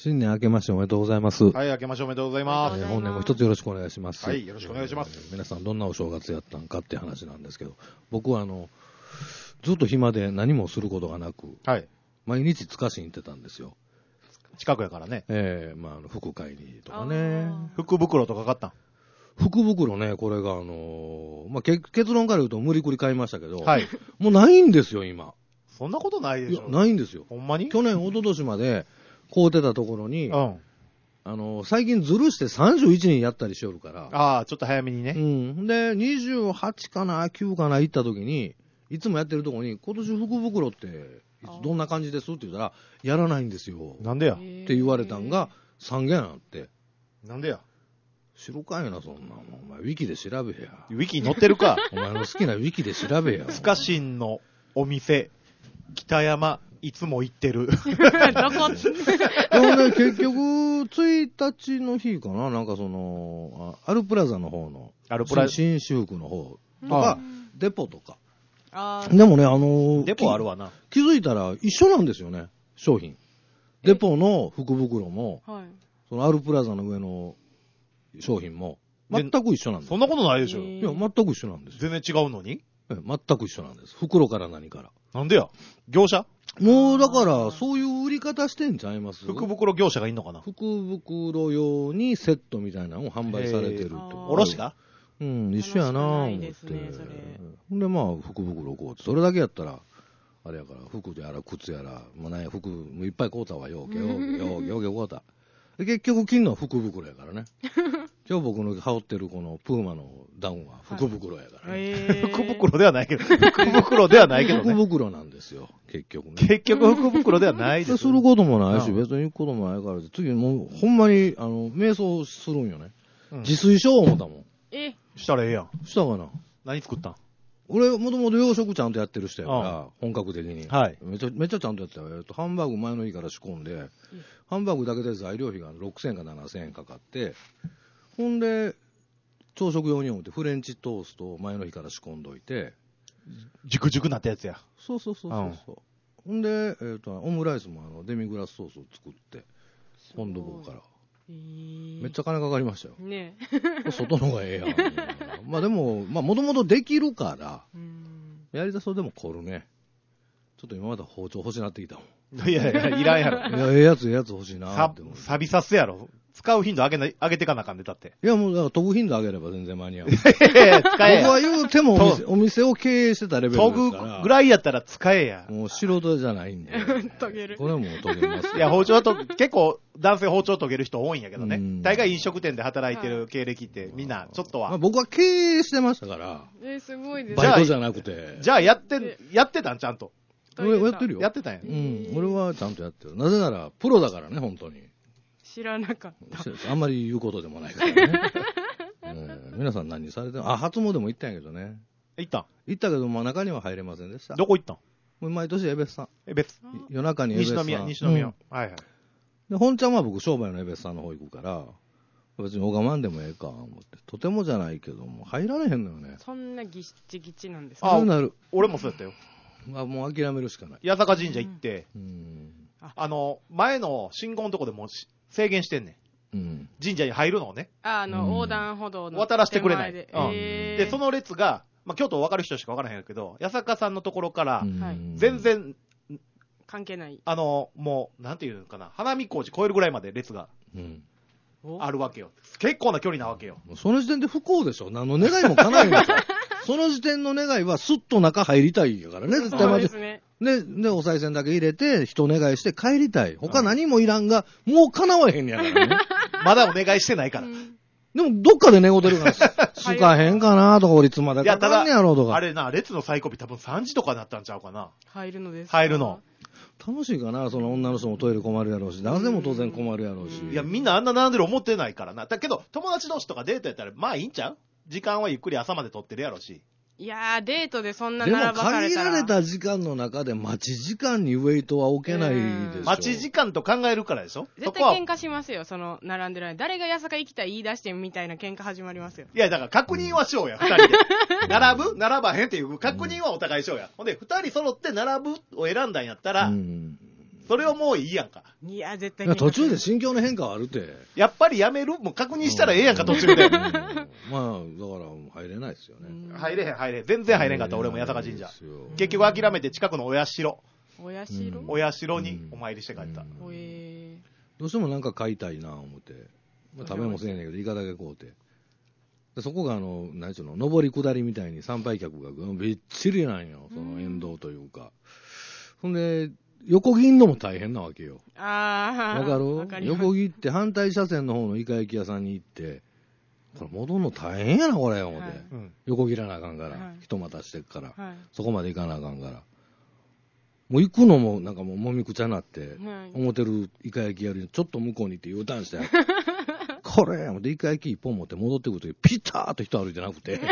新年明けましておめでとうございます。 はい、明けましておめでとうございます。 本年も一つよろしくお願いします。 はい、よろしくお願いします。 皆さんどんなお正月やったんかって話なんですけど、僕はずっと暇で何もすることがなく、 はい。 毎日塚市に行ってたんですよ。 近くやからね。 服買いにとかね。 福袋とか買ったん？ 福袋ね、これが結論から言うと無理くり買いましたけど、 はい。 もうないんですよ、今。 そんなことないでしょ。 ないんですよ。 ほんまに？ 去年、一昨年まで買うてたところに、 うん。 最近ずるして31人やったりしよるから。 ああ、ちょっと早めにね。 うん。で、28かな、9かな行った時に、いつもやってるところに、今年福袋ってどんな感じですって言ったら、やらないんですよ。 なんでや？ って言われたんが3件あって。 なんでや？ 知るかいな、そんなもん。お前、ウィキで調べや。 ウィキに載ってるか。 お前の好きなウィキで調べや。 スカシンのお店、北山、いつも行ってる。 でもね、結局、1日の日かな、なんかアルプラザの方の、新修復の方とか、デポとか。でもね、 デポあるわな。 気づいたら一緒なんですよね、商品。デポの福袋も、そのアルプラザの上の商品も、全く一緒なんです。 そんなことないでしょ。 いや、全く一緒なんです。 全然違うのに？ 全く一緒なんです。袋から何から。 なんでや？業者？ もうだから、そういう売り方してんちゃいます？ 福袋業者がいんのかな？ 福袋用にセットみたいなのを販売されてると。 卸が？ うん、一緒やなぁ思って。で、まあ、福袋こうって、それだけやったら、あれやから、服やら靴やら、もうね、服、もういっぱい買うたわよ、よう買うた。で結局、金の福袋やからね。今日僕の羽織ってるこのプーマのダウンは福袋やからね。 福袋ではないけど、福袋ではないけどね。 福袋なんですよ、結局ね。 結局福袋ではないです。 することもないし、別に行くこともないから、次もう、ほんまに、瞑想するんよね。自炊しよう思ったもん。 したらええやん。 したかな。 何作ったん？ 俺、もともと洋食ちゃんとやってる人やから、本格的に。 はい。 めっちゃちゃんとやってたよ。ハンバーグ前の日から仕込んで、ハンバーグだけで材料費が6000円か7000円かかって、ほんで、朝食用に思ってフレンチトーストを前の日から仕込んどいて、 熟々なったやつや。 そう。ほんで、オムライスもデミグラスソースを作って、本土房から。めっちゃ金かかりましたよ。ね外の方がええやん。まあでも、もともとできるから、やりだそうでも凝るね。ちょっと今まで包丁欲しなってきたもん。 いや、いらんやろ。 いや、ええやつ欲しいなって思う。 サビさすやろ。使う頻度上げてかなあかんで、だって。 いや、もう、だから飛ぶ頻度上げれば全然間に合う。 使えや。 僕は言うてもお店を経営してたレベルですから。 研ぐぐらいやったら使えや。 もう素人じゃないんで。 研げる。 これも研げます。 いや、包丁結構男性包丁研げる人多いんやけどね。大概飲食店で働いてる経歴ってみんなちょっとは。 僕は経営してましたから。 すごいですね。 バイトじゃなくて。 じゃあやってたんちゃんと。 俺やってるよ。 やってたんや。 俺はちゃんとやってる。なぜなら、プロだからね、本当に。 知らなかった。 あんまり言うことでもないからね。皆さん何されてる？初詣も行ったんやけどね。 行ったけど、中には入れませんでした。 どこ行ったん？ 毎年江別さん。夜中に江別さん。 西宮。はいはい。 で、本ちゃんは僕、商売の江別さんの方行くから、別に拝まんでもええか、思って。とてもじゃないけども、入られへんのよね。 そんなギッチギチなんですか？ なる。 俺もそうやったよ。 もう諦めるしかない。 八坂神社行って、前の信号のとこでも制限してんねん。神社に入るのをね。 横断歩道の。 渡らせてくれない。で、その列が、京都分かる人しか分からへんけど、八坂さんのところから、全然、 関係ない。 もう、なんていうのかな、花見工事超えるぐらいまで列が、あるわけよ。結構な距離なわけよ。 その時点で不幸でしょ。何の願いも叶えないんですよ。その時点の願いは、スッと中入りたいやからね、絶対そうですね。 で、お賽銭だけ入れて、人願いして帰りたい。他何もいらんが、もう叶わへんやからね。 まだお願いしてないから。 でも、どっかで寝言るから、すかへんかなとか、俺いつまでかかんねやろうとか。 あれな、列の最後尾多分3時とかになったんちゃうかな。 入るのです。 入るの。 楽しいかな、その女の人もトイレ困るやろうし、男性も当然困るやろうし。 いや、みんなあんな並んでる思ってないからな。だけど、友達同士とかデートやったら、まあいいんちゃう？時間はゆっくり朝まで取ってるやろうし。 いやー、デートでそんな並ばされたら。 でも限られた時間の中で待ち時間にウェイトは置けないでしょ。 待ち時間と考えるからでしょ。 絶対喧嘩しますよ、並んでる間。誰が八坂行きたい言い出してみたいな喧嘩始まりますよ。 いや、だから確認はしようや、二人で。並ばへんっていう確認はお互いしようや。ほんで、二人揃って並ぶを選んだんやったら、 それはもういいやんか。 いや、絶対に。 途中で心境の変化はあるって。 やっぱりやめるもう確認したらええやんか、途中で。 まあ、だから入れないですよね。 入れへん。全然入れんかった、俺も八坂神社。結局諦めて近くのお社にお参りして帰った。 どうしてもなんか買いたいな思って。まあ、食べもせえねんけど、イカだけ買うて。でそこが何ちゅうの、上り下りみたいに参拝客がびっちりなんよ、その沿道というか。ほんで、横切んのも大変なわけよ。わかる？横切って反対車線の方のイカ焼き屋さんに行って、これ戻るの大変やな、これ、思って。横切らなあかんから、人待たしてっから、そこまで行かなあかんから。もう行くのもなんかもうもみくちゃになって、思ってるイカ焼き屋よりちょっと向こうに行って U ターンして、これ、で、イカ焼き一本持って戻ってくるとき、ピターっと人歩いてなくて、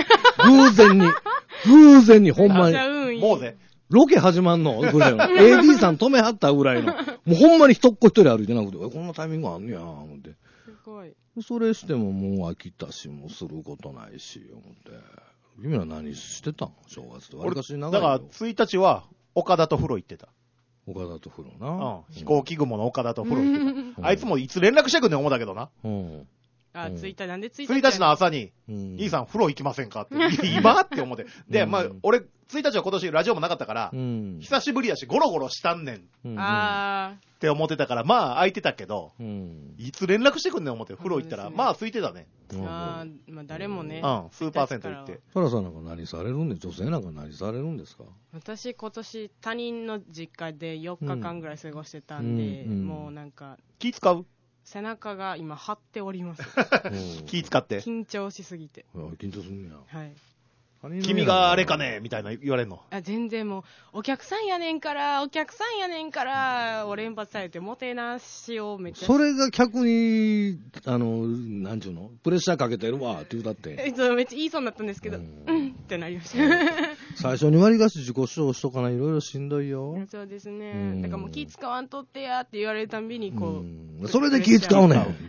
偶然にほんまに。 もうね。 ロケ始まんのぐらいの。AD さん止めはったぐらいの。もうほんまに一人歩いてなくて、こんなタイミングあんねや、思って。 すごい。 それしてももう飽きたし、もうすることないし、思って。君ら何してたん正月って。 俺、だから1日は岡田と風呂行ってた。 岡田と風呂な。 飛行機雲の岡田と風呂行ってた。あいつもいつ連絡してくんねん思ったけどな。 なんで1 日の朝に、兄さん風呂行きませんかって、今って思って。で、まあ、俺、1日は今年ラジオもなかったから、久しぶりやし、ゴロゴロしたんねん。って思ってたから、まあ、空いてたけど、いつ連絡してくんねん思って、風呂行ったら、まあ、空いてたね。 まあ、誰もね。 数パーセント行って。 サラさんなんか何されるんですか？女性なんか何されるんですか？ 私、今年、他人の実家で4日間ぐらい過ごしてたんで、もうなんか。 気使う？ 背中が今張っております。 気使って。 緊張しすぎて。 緊張するんや。 はい。 君があれかねみたいな言われんの？ 全然もう、お客さんやねんから、を連発されて、もてなしをめっちゃ。 それが客に、なんちゅうのプレッシャーかけてるわって言うだって。 めっちゃ言いそうになったんですけど、ってなりました。 最初に割り菓子自己主張しとかない、いろいろしんどいよ。 そうですね。だからもう気使わんとってやって言われるたんびに、こう。それで気使うねん。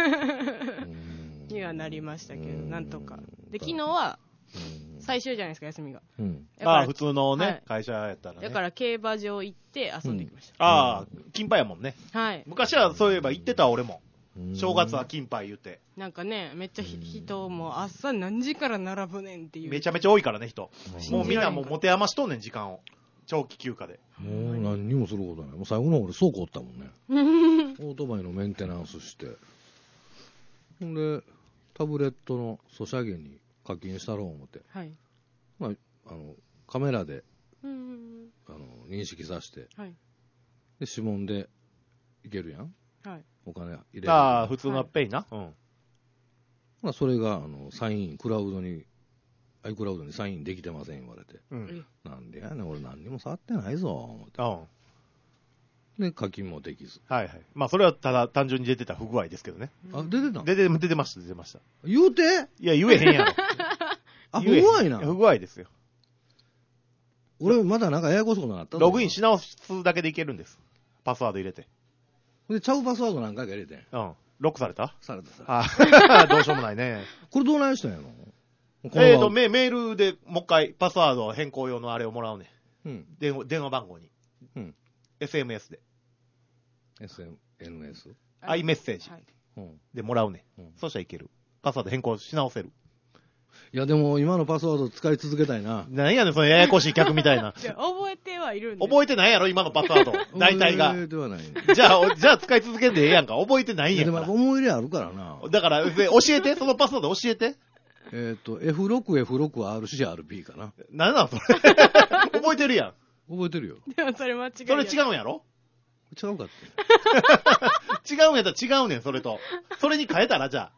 にはなりましたけど、なんとか。で、昨日は、最終じゃないですか、休みが。 普通のね、会社やったらね。 だから競馬場行って遊んできました。 金牌やもんね。 はい。 昔はそういえば行ってた俺も。正月は金牌言って。 なんかね、めっちゃ人も朝何時から並ぶねんっていう。 めちゃめちゃ多いからね、人。もうみんなもう持て余しとんねん、時間を。長期休暇で。 もう何にもすることない。もう最後の俺倉庫おったもんね。オートバイのメンテナンスして。ほんで、タブレットのソシャゲに課金したろう思って。 はい。 まあ、カメラで、認識させて。はい。で、指紋でいけるやん。はい。お金入れる。 普通のペイな。 まあ、それが、サイン、iCloud にサインできてません言われて。なんでやねん、俺何にも触ってないぞ、思って。で、課金もできず。 はいはい。まあ、それはただ単純に出てた不具合ですけどね。 出てた？ 出てました。 言うて？ いや、言えへんやろ。 不具合な。 不具合ですよ。 俺、まだなんかややこしいことなったログインし直すだけでいけるんです。パスワード入れて。 で、ちゃうパスワード何回か入れて。 ロックされた？ された。 どうしようもないね。 これどうなんしたんやの？ メールでもう一回パスワード変更用のあれをもらうね。電話番号に。SMS で。 SNS？ iMessage でもらうね。そしたらいける。パスワード変更し直せる。 いやでも今のパスワード使い続けたいな。 何やねん、そのややこしい客みたいな。 覚えてはいるんで。覚えてないやろ、今のパスワード。大体が。 覚えてはない。 じゃあ使い続けんでええやんか。覚えてないんやから。 でも思い入れあるからな。 だから、教えて、そのパスワード教えて。 F6RP かな。 何なのそれ。覚えてるやん。 覚えてるよ。 でもそれ間違い。 それ違うんやろ？ 違うかって。 違うんやったら違うねん、それと。それに変えたら、じゃあ。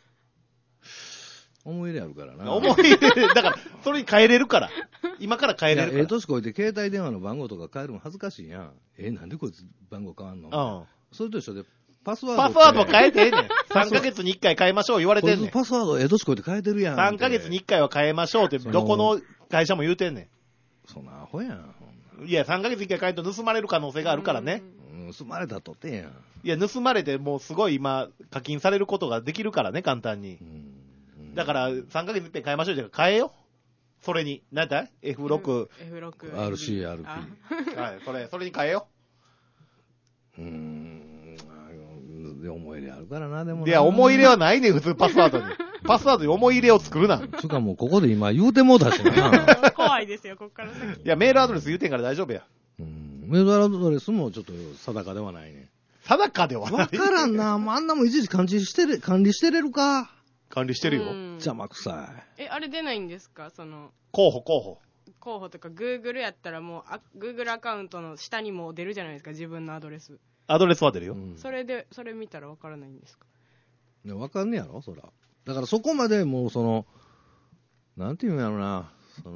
思い入れあるからな。 思い入れ、だから、それに変えれるから。今から変えれるから。 年こいて携帯電話の番号とか変えるの恥ずかしいやん。なんでこいつ番号変わんの？それと一緒で、パスワード変えてええねん。3ヶ月に1回変えましょう言われてんねん。 パスワード年こいて変えてるやん。 3ヶ月に1回は変えましょうって、どこの会社も言うてんねん。 そんなアホやん。 いや、3ヶ月1回変えると盗まれる可能性があるからね。 盗まれたとてやん。 いや、盗まれてもうすごい今、課金されることができるからね、簡単に。だから、3ヶ月に1回変えましょうじゃ変えよ。それに。何だい ?F6。 RC、RP。 はい、それに変えよ。 思い入れあるからな、でも。 いや、思い入れはないね、普通パスワードに。パスワードに思い入れを作るな。 つかもうここで今言うてもうたしな。 怖いですよ、こっから先。 いや、メールアドレス言うてんから大丈夫や。 メールアドレスもちょっと定かではないね。 定かではない。 わからんな。あんなもんいちいち管理してれるか。 管理してるよ。 邪魔くさい。あれ出ないんですかその。 候補とか、Google やったらもう、Google アカウントの下にも出るじゃないですか、自分のアドレス。 アドレスは出るよ。 それ見たらわからないんですか？ いや、わかんねやろ、そら。だからそこまでもうなんていうんやろな、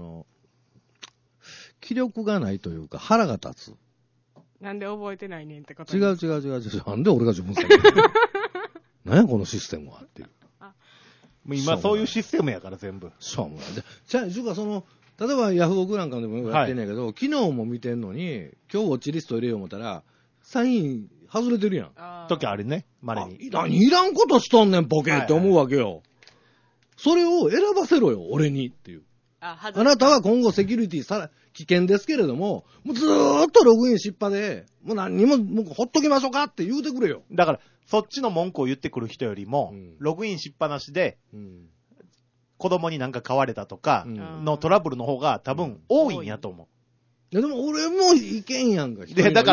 気力がないというか腹が立つ。 なんで覚えてないねんってこと違う。なんで俺が自分先に。何やこのシステムはっていう。 もう今そういうシステムやから全部。 しょうもない。じゃあ、例えばヤフオクなんかでもやってんねんけど、昨日も見てんのに、今日ウォッチリスト入れよう思ったら、サイン外れてるやん。 時あるね、稀に。 何いらんことしとんねん、ボケって思うわけよ。それを選ばせろよ、俺にっていう。あなたは今後セキュリティ危険ですけれども、もうずーっとログインしっぱで、もう何にも、もうほっときましょうかって言うてくれよ。 だから、そっちの文句を言ってくる人よりも、ログインしっぱなしで、子供になんか買われたとかのトラブルの方が多分多いんやと思う。 いやでも俺もいけんやんか。 で、だから、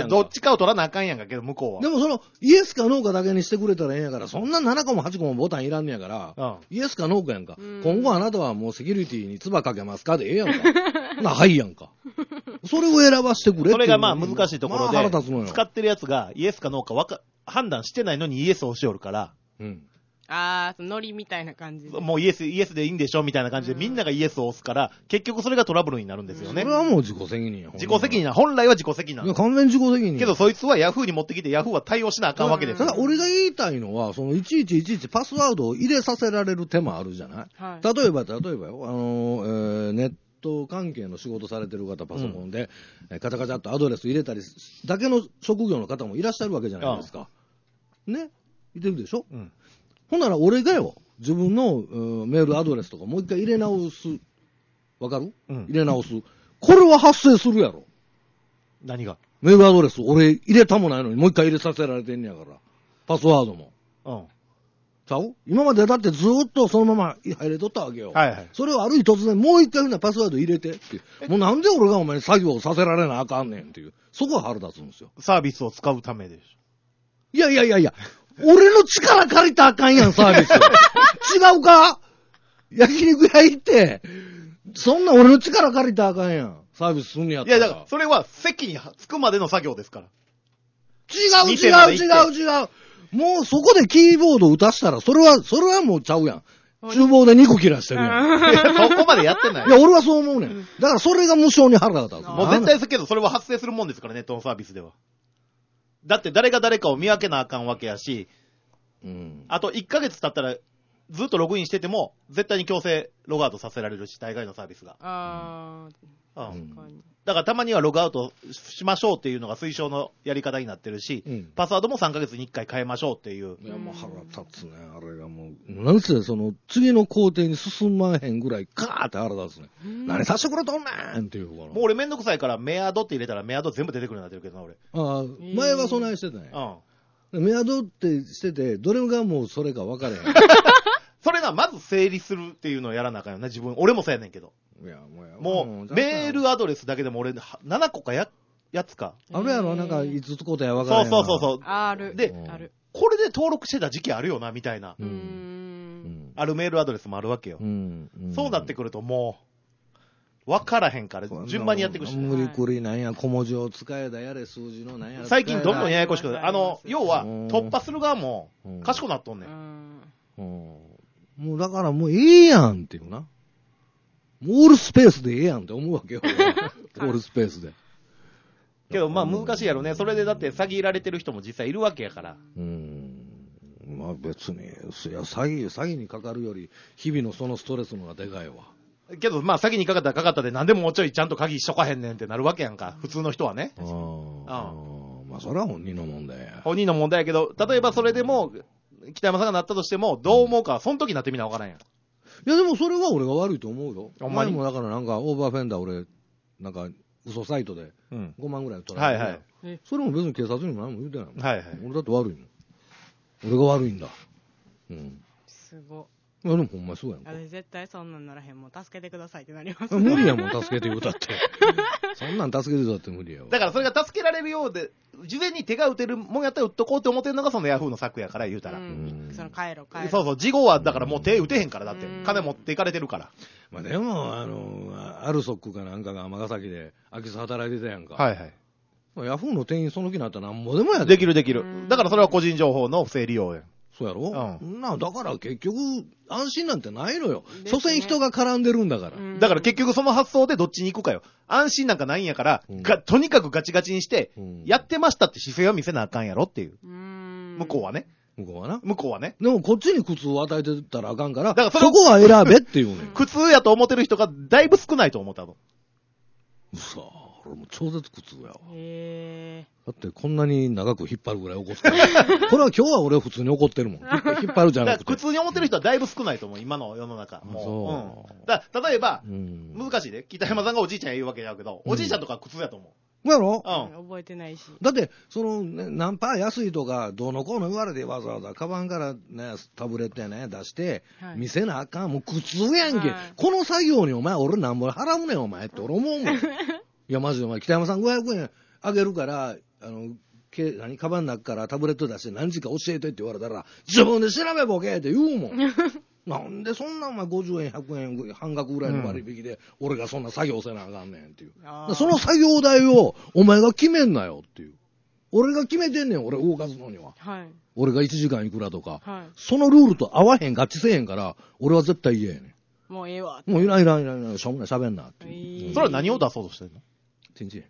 どっちかを取らなあかんやんかけど、向こうは。 でもイエスかノーかだけにしてくれたらええんやから、そんな7個も8個もボタンいらんねやから、イエスかノーかやんか。今後あなたはもうセキュリティに唾かけますかでええやんか。はいやんか。それを選ばしてくれって。 それがまあ難しいところで、 腹立つのよ。 使ってるやつがイエスかノーか判断してないのにイエスを押しよるから、 ノリみたいな感じで。 もうイエスでいいんでしょみたいな感じでみんながイエスを押すから、結局それがトラブルになるんですよね。 それはもう自己責任や。 自己責任な。本来は自己責任な。 いや、完全自己責任。 けどそいつはヤフーに持ってきてヤフーは対応しなあかんわけですよ。 ただ俺が言いたいのは、いちいちパスワードを入れさせられる手もあるじゃない、例えばよ、ネット関係の仕事されてる方、パソコンで、カチャカチャっとアドレス入れたりだけの職業の方もいらっしゃるわけじゃないですか。ね、いてるでしょ、ほんなら俺がよ、自分のメールアドレスとかもう一回入れ直す。わかる、入れ直す。これは発生するやろ。 何が？ メールアドレス俺入れたもないのにもう一回入れさせられてんねやから。パスワードも。ちゃう？今までだってずーっとそのまま入れとったわけよ。それをある日突然もう一回パスワード入れてって。もうなんで俺がお前に作業させられなあかんねんっていう。そこは腹立つんですよ。 サービスを使うためでしょ。 いや。俺の力借りたらあかんやん、サービス。違うか？焼肉屋行って、そんな俺の力借りたらあかんやん。サービスすんねやったら。 いや、だから、それは席に着くまでの作業ですから。 違う。もうそこでキーボード打たしたら、それはもうちゃうやん。厨房で肉切らしてるやん。 いや、そこまでやってない。 いや、俺はそう思うねん。だからそれが無償に腹が立つ。 もう絶対ですけど、それは発生するもんですから、ネットのサービスでは。だって誰が誰かを見分けなあかんわけやし、あと1ヶ月経ったらずっとログインしてても絶対に強制ログアウトさせられるし、大概のサービスが。だからたまにはログアウトしましょうっていうのが推奨のやり方になってるし、パスワードも3ヶ月に1回変えましょうっていう。 いや、もう腹立つね、あれがもう。なんせ次の工程に進まへんぐらいカーって腹立つね。何さしてくれとんねんっていうから。 もう俺めんどくさいからメアドって入れたらメアド全部出てくるようになってるけどな、俺。 前はそないしてたね。メアドってしてて、どれがもうそれか分からへん。 それがまず整理するっていうのをやらなあかんよね、自分。俺もそうやねんけど。もう、メールアドレスだけでも俺、7個かやつか。 あるやろ、なんか、5つことや分からへん。 そう。 ある。 で、これで登録してた時期あるよな、みたいな。あるメールアドレスもあるわけよ。そうなってくるともう、分からへんから、順番にやっていくし。 無理くりなんや、小文字を使えだやれ、数字のなんや。 最近どんどんややこしくなる。要は、突破する側も、賢くなっとんねん。 もうだからもうええやんっていうな。オールスペースでええやんって思うわけよ。オールスペースで。 けどまあ難しいやろね。それでだって詐欺られてる人も実際いるわけやから。 まあ別に、いや詐欺にかかるより、日々のそのストレスの方がでかいわ。 けどまあ詐欺にかかったで何でももうちょいちゃんと鍵しとかへんねんってなるわけやんか。普通の人はね。 まあそれは本人の問題や。 本人の問題やけど、例えばそれでも、北山さんがなったとしても、どう思うか、その時になってみなわからんやん。 いやでもそれは俺が悪いと思うよ。お前もだからなんかオーバーフェンダー俺、なんか嘘サイトで5万ぐらい取られて、 それも別に警察にも何も言うてないもん。 はいはい。 俺だって悪いもん。俺が悪いんだ。 すご。 いやでもほんまそうやんか。 絶対そんなんならへんもん。助けてくださいってなります。 無理やもん、助けて言うたって。そんなん助けてたって無理やわ。 だからそれが助けられるようで、事前に手が打てるもんやったら打っとこうって思ってるのがそのヤフーの策やから言うたら。 その帰ろ。 そうそう、事後はだからもう手打てへんから、だって。金持っていかれてるから。 まあでも、アルソックかなんかが尼崎で空き巣働いてたやんか。 はいはい。 ヤフーの店員その気になったらなんぼでもやできる。だからそれは個人情報の不正利用や。 そうやろ、だから結局、安心なんてないのよ。所詮人が絡んでるんだから。 だから結局その発想でどっちに行くかよ。安心なんかないんやから、とにかくガチガチにして、やってましたって姿勢を見せなあかんやろっていう。向こうはね。 向こうはな。 向こうはね。 でもこっちに苦痛を与えてたらあかんから、だからそこは選べっていうね。 苦痛やと思ってる人がだいぶ少ないと思ったの。 俺も超絶苦痛やわ。だってこんなに長く引っ張るぐらい怒ってる。これは今日は俺普通に怒ってるもん。引っ張るじゃなくて。 苦痛に思ってる人はだいぶ少ないと思う、今の世の中。もう。例えば、難しいで。北山さんがおじいちゃん言うわけだけど、おじいちゃんとか苦痛やと思う。 やろ覚えてないし。 だって、何パー安いとか、どうのこうの言われてわざわざカバンからね、タブレットやね、出して、見せなあかん。もう苦痛やんけ。この作業にお前、俺なんぼ払うねん、お前って俺思うもん。いや、マジでお前、北山さん500円あげるから、カバンの中からタブレット出して何時か教えてって言われたら、自分で調べボケって言うもん。なんでそんなお前50円、100円、半額ぐらいの割引で、俺がそんな作業せなあかんねんっていう。その作業代をお前が決めんなよっていう。俺が決めてんねん、俺動かすのには。俺が1時間いくらとか。そのルールと合わへん、合致せえへんから、俺は絶対嫌やねん。 もうええわ。 もういらん、しょうもない、喋んなっていう。 それは何を出そうとしてんの？ チンチン。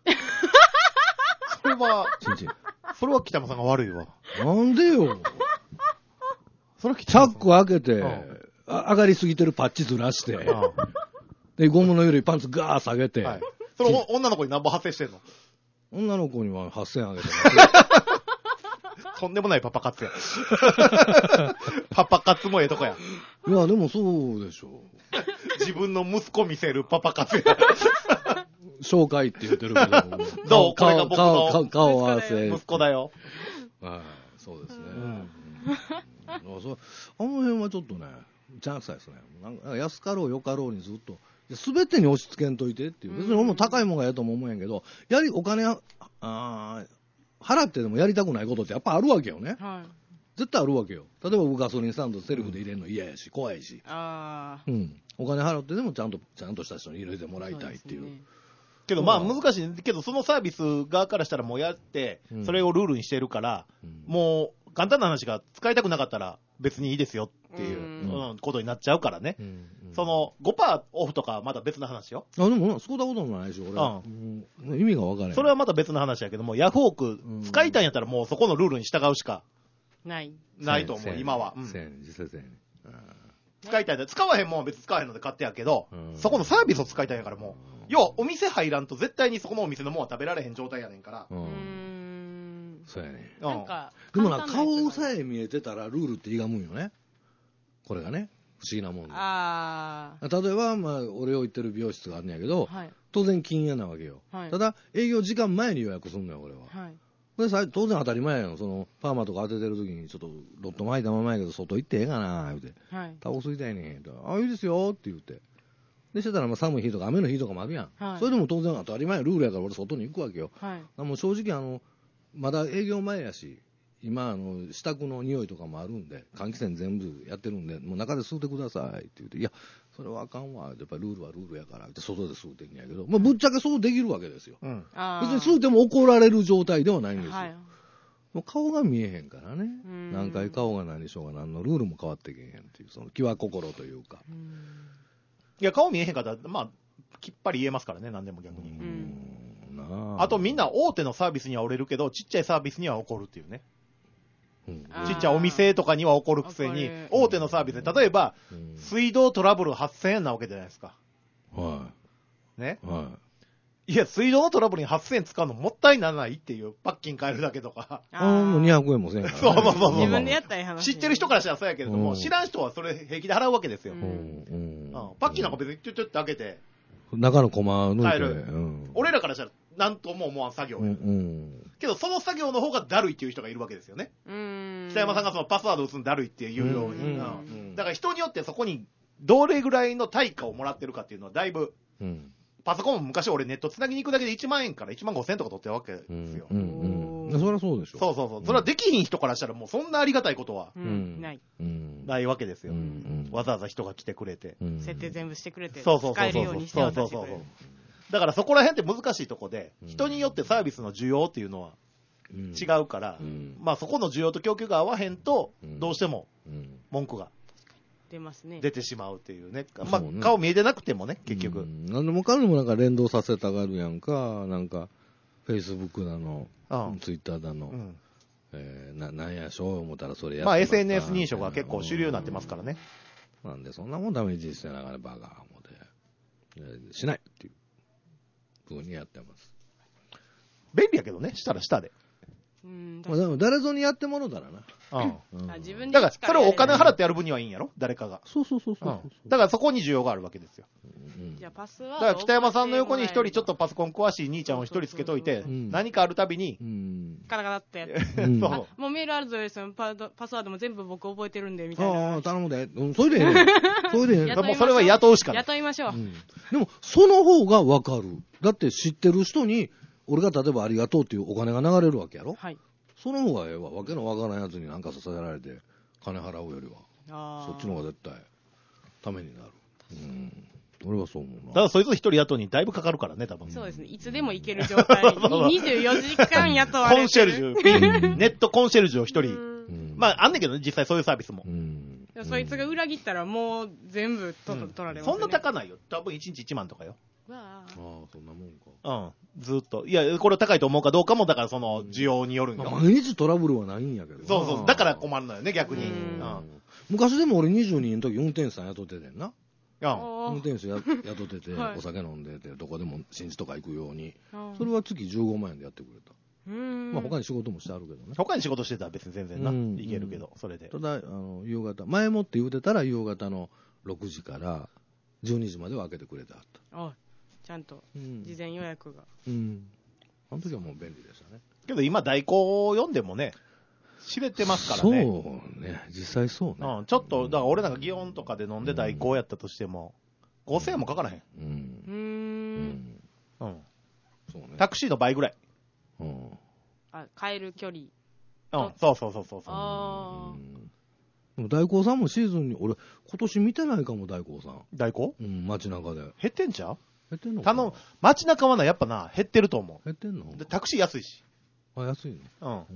それは北山さんが悪いわ。 なんでよ。チャック開けて、上がりすぎてるパッチずらして、で、ゴムの緩いパンツガー下げて。 それ女の子に何本発生してんの？ 女の子には8000あげてとんでもないパパ活や。パパ活もええとこや。 いや、でもそうでしょ。 自分の息子見せるパパ活や。 紹介って言ってるけど。 どうこれが僕の顔合わせ。 息子だよ。 はい、そうですね。あの辺はちょっとね、邪悪さですね。なんか安かろうよかろうにずっと、すべてに押し付けんといてっていう。別に俺も高いもんがええとも思うんやけど、お金払ってでもやりたくないことってやっぱあるわけよね。絶対あるわけよ。例えばガソリンスタンドセルフで入れるの嫌やし、怖いし。お金払ってでもちゃんとした人に入れてもらいたいっていう。 けどまあ難しいけど、そのサービス側からしたらもうやって、それをルールにしてるから、もう簡単な話が使いたくなかったら別にいいですよっていうことになっちゃうからね。その 5% オフとかまだ別の話よ。 でもそんなこともないし、俺は。意味が分からない。 それはまた別の話やけども、ヤフオク使いたいんやったらもうそこのルールに従うしかないと思う、今は。 実際使いたい。使わへんもんは別に使わへんので買ってやけど、そこのサービスを使いたいんやからもう。要はお店入らんと絶対にそこのお店のもんは食べられへん状態やねんから。 そうやね。 でも顔さえ見えてたらルールっていがむんよね。これがね、不思議なもんで。例えば、俺を言ってる美容室があるんやけど、当然禁煙なわけよ。ただ、営業時間前に予約すんのよ、俺は。当然当たり前やん。パーマとか当ててる時に、ちょっと、ロット巻いたままやけど、外行ってええかな、言うて。タバコ吸いたいねん。いいですよ、って言って。でしてたら寒い日とか雨の日とかもあるやん。それでも当然当たり前ルールやから俺外に行くわけよ。もう正直まだ営業前やし、今支度の匂いとかもあるんで、換気扇全部やってるんで、もう中で吸うてくださいって言って、いや、それはあかんわ。やっぱりルールはルールやから、って外で吸うてんやけど、ぶっちゃけそうできるわけですよ。別に吸うても怒られる状態ではないんですよ。もう顔が見えへんからね。何回顔が何しようが何のルールも変わってけへんっていう、気は心というか。 いや、顔見えへんかったら、きっぱり言えますからね、何でも逆に。あとみんな大手のサービスには折れるけど、ちっちゃいサービスには怒るっていうね。ちっちゃいお店とかには怒るくせに、大手のサービスで、例えば、水道トラブル8000円なわけじゃないですか。ね。いや、水道のトラブルに8000円使うのもったいならないっていう、パッキン変えるだけとか。 もう200円もせんから。 そう。 自分でやったらいい話。 知ってる人からしたらそうやけれども、知らん人はそれ平気で払うわけですよ。パッキンなんか別にちょっと開けて。 中のコマ抜いて。 俺らからしたら、 なんとも思わん作業や、けどその作業の方がだるいっていう人がいるわけですよね。北山さんがそのパスワード打つのだるいっていうように、だから人によってそこにどれぐらいの対価をもらってるかっていうのはだいぶ、パソコンも昔俺ネットつなぎに行くだけで1万円から1万5千円とか取ってるわけですよ。 そりゃそうでしょ。 そう。それはできひん人からしたらもうそんなありがたいことはないわけですよ。わざわざ人が来てくれて。 設定全部してくれて。 使えるようにして渡してくれる。 だからそこら辺って難しいとこで、人によってサービスの需要っていうのは違うから、まあそこの需要と供給が合わへんと、どうしても文句が出てしまうっていうね。まあ顔見えてなくてもね、結局。 何でもかんでもなんか連動させたがるやんか、なんか、Facebook だの、Twitter だの、なんやしょう思ったらそれやってまあ SNS 認証が結構主流になってますからね。 なんでそんなもんダメージしてながらバカ思ってしないっていう風にやってます。 便利やけどね、したら下で。 まあでも誰ぞにやってもろたらな。 自分でだからそれをお金払ってやる分にはいいんやろ、誰かが。 そう。 だからそこに需要があるわけですよ。 じゃあパスワード。 だから北山さんの横に一人ちょっとパソコン詳しい兄ちゃんを一人つけといて、何かあるたびに、 カタカタってやって。もうメールあるぞよ、パスワードも全部僕覚えてるんで、みたいな。 頼むで。それでええね。それでええね。 もうそれは雇うしかない。 雇いましょう。 でも、その方がわかる。だって知ってる人に、俺が例えばありがとうっていうお金が流れるわけやろ。はい。その方がええわ。わけのわからんやつになんかさせられて、金払うよりは。そっちの方が絶対、ためになる。俺はそう思うな。 だからそいつ一人雇うにだいぶかかるからね、多分。 そうですね。いつでも行ける状態に24時間雇われてる。 コンシェルジュ、ネットコンシェルジュを一人。まあ、あんねんけどね、実際そういうサービスも。 そいつが裏切ったらもう全部取られますね。 そんな高ないよ。多分1日1万とかよ。 ああ、そんなもんか。ずっと。いや、これ高いと思うかどうかも、だからその需要によるんよ。 毎日トラブルはないんやけど。 そう。だから困るのよね、逆に。 昔でも俺22年の時運転手さん雇っててんな。運転手雇ってて、お酒飲んでて、どこでも新地とか行くように。それは月15万円でやってくれた。まあ他に仕事もしてあるけどね。 他に仕事してたら別に全然な、いけるけど、それで。 ただ、夕方、前もって言うてたら夕方の6時から12時までは開けてくれてあった。 ちゃんと、事前予約が。 あの時はもう便利でしたね。 けど今代行を読んでもね、知れてますからね。 そうね、実際そうね。 ちょっと、だから俺なんか祇園とかで飲んで代行やったとしても、5000円もかからへん。そうね。タクシーの倍ぐらい。 帰る距離。 そう。 代行さんもシーズンに、俺、今年見てないかも、代行さん。 代行？ 街中で。 減ってんちゃう？ 減ってんのかな？ 街中はな、やっぱな、減ってると思う。 減ってんの？ タクシー安いし。 安いの？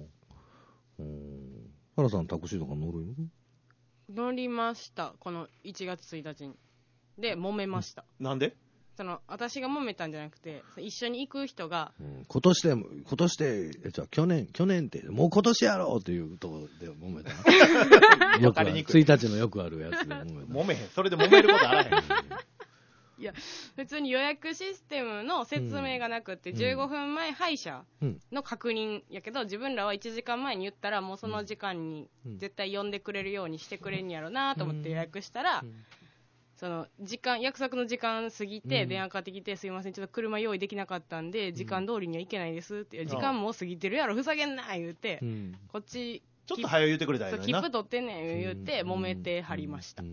原さんタクシーとか乗るの？ 乗りました。この1月1日に。で、揉めました。 なんで？ 私が揉めたんじゃなくて、一緒に行く人が、 今年で、じゃあ去年って、もう今年やろうっていうところで揉めた。よくある。1日のよくあるやつで揉めた。 揉めへん。それで揉めることあらへん。 いや、普通に予約システムの説明がなくて、15分前配車の確認やけど、自分らは1時間前に言ったら、もうその時間に絶対呼んでくれるようにしてくれんやろなと思って予約したら、約束の時間過ぎて電話かかってきて、すいません、ちょっと車用意できなかったんで、時間通りには行けないですって、時間もう過ぎてるやろ、ふざけんな言うて、こっち、 ちょっと早言うてくれたよな。 切符取ってんねん言うて、揉めてはりました。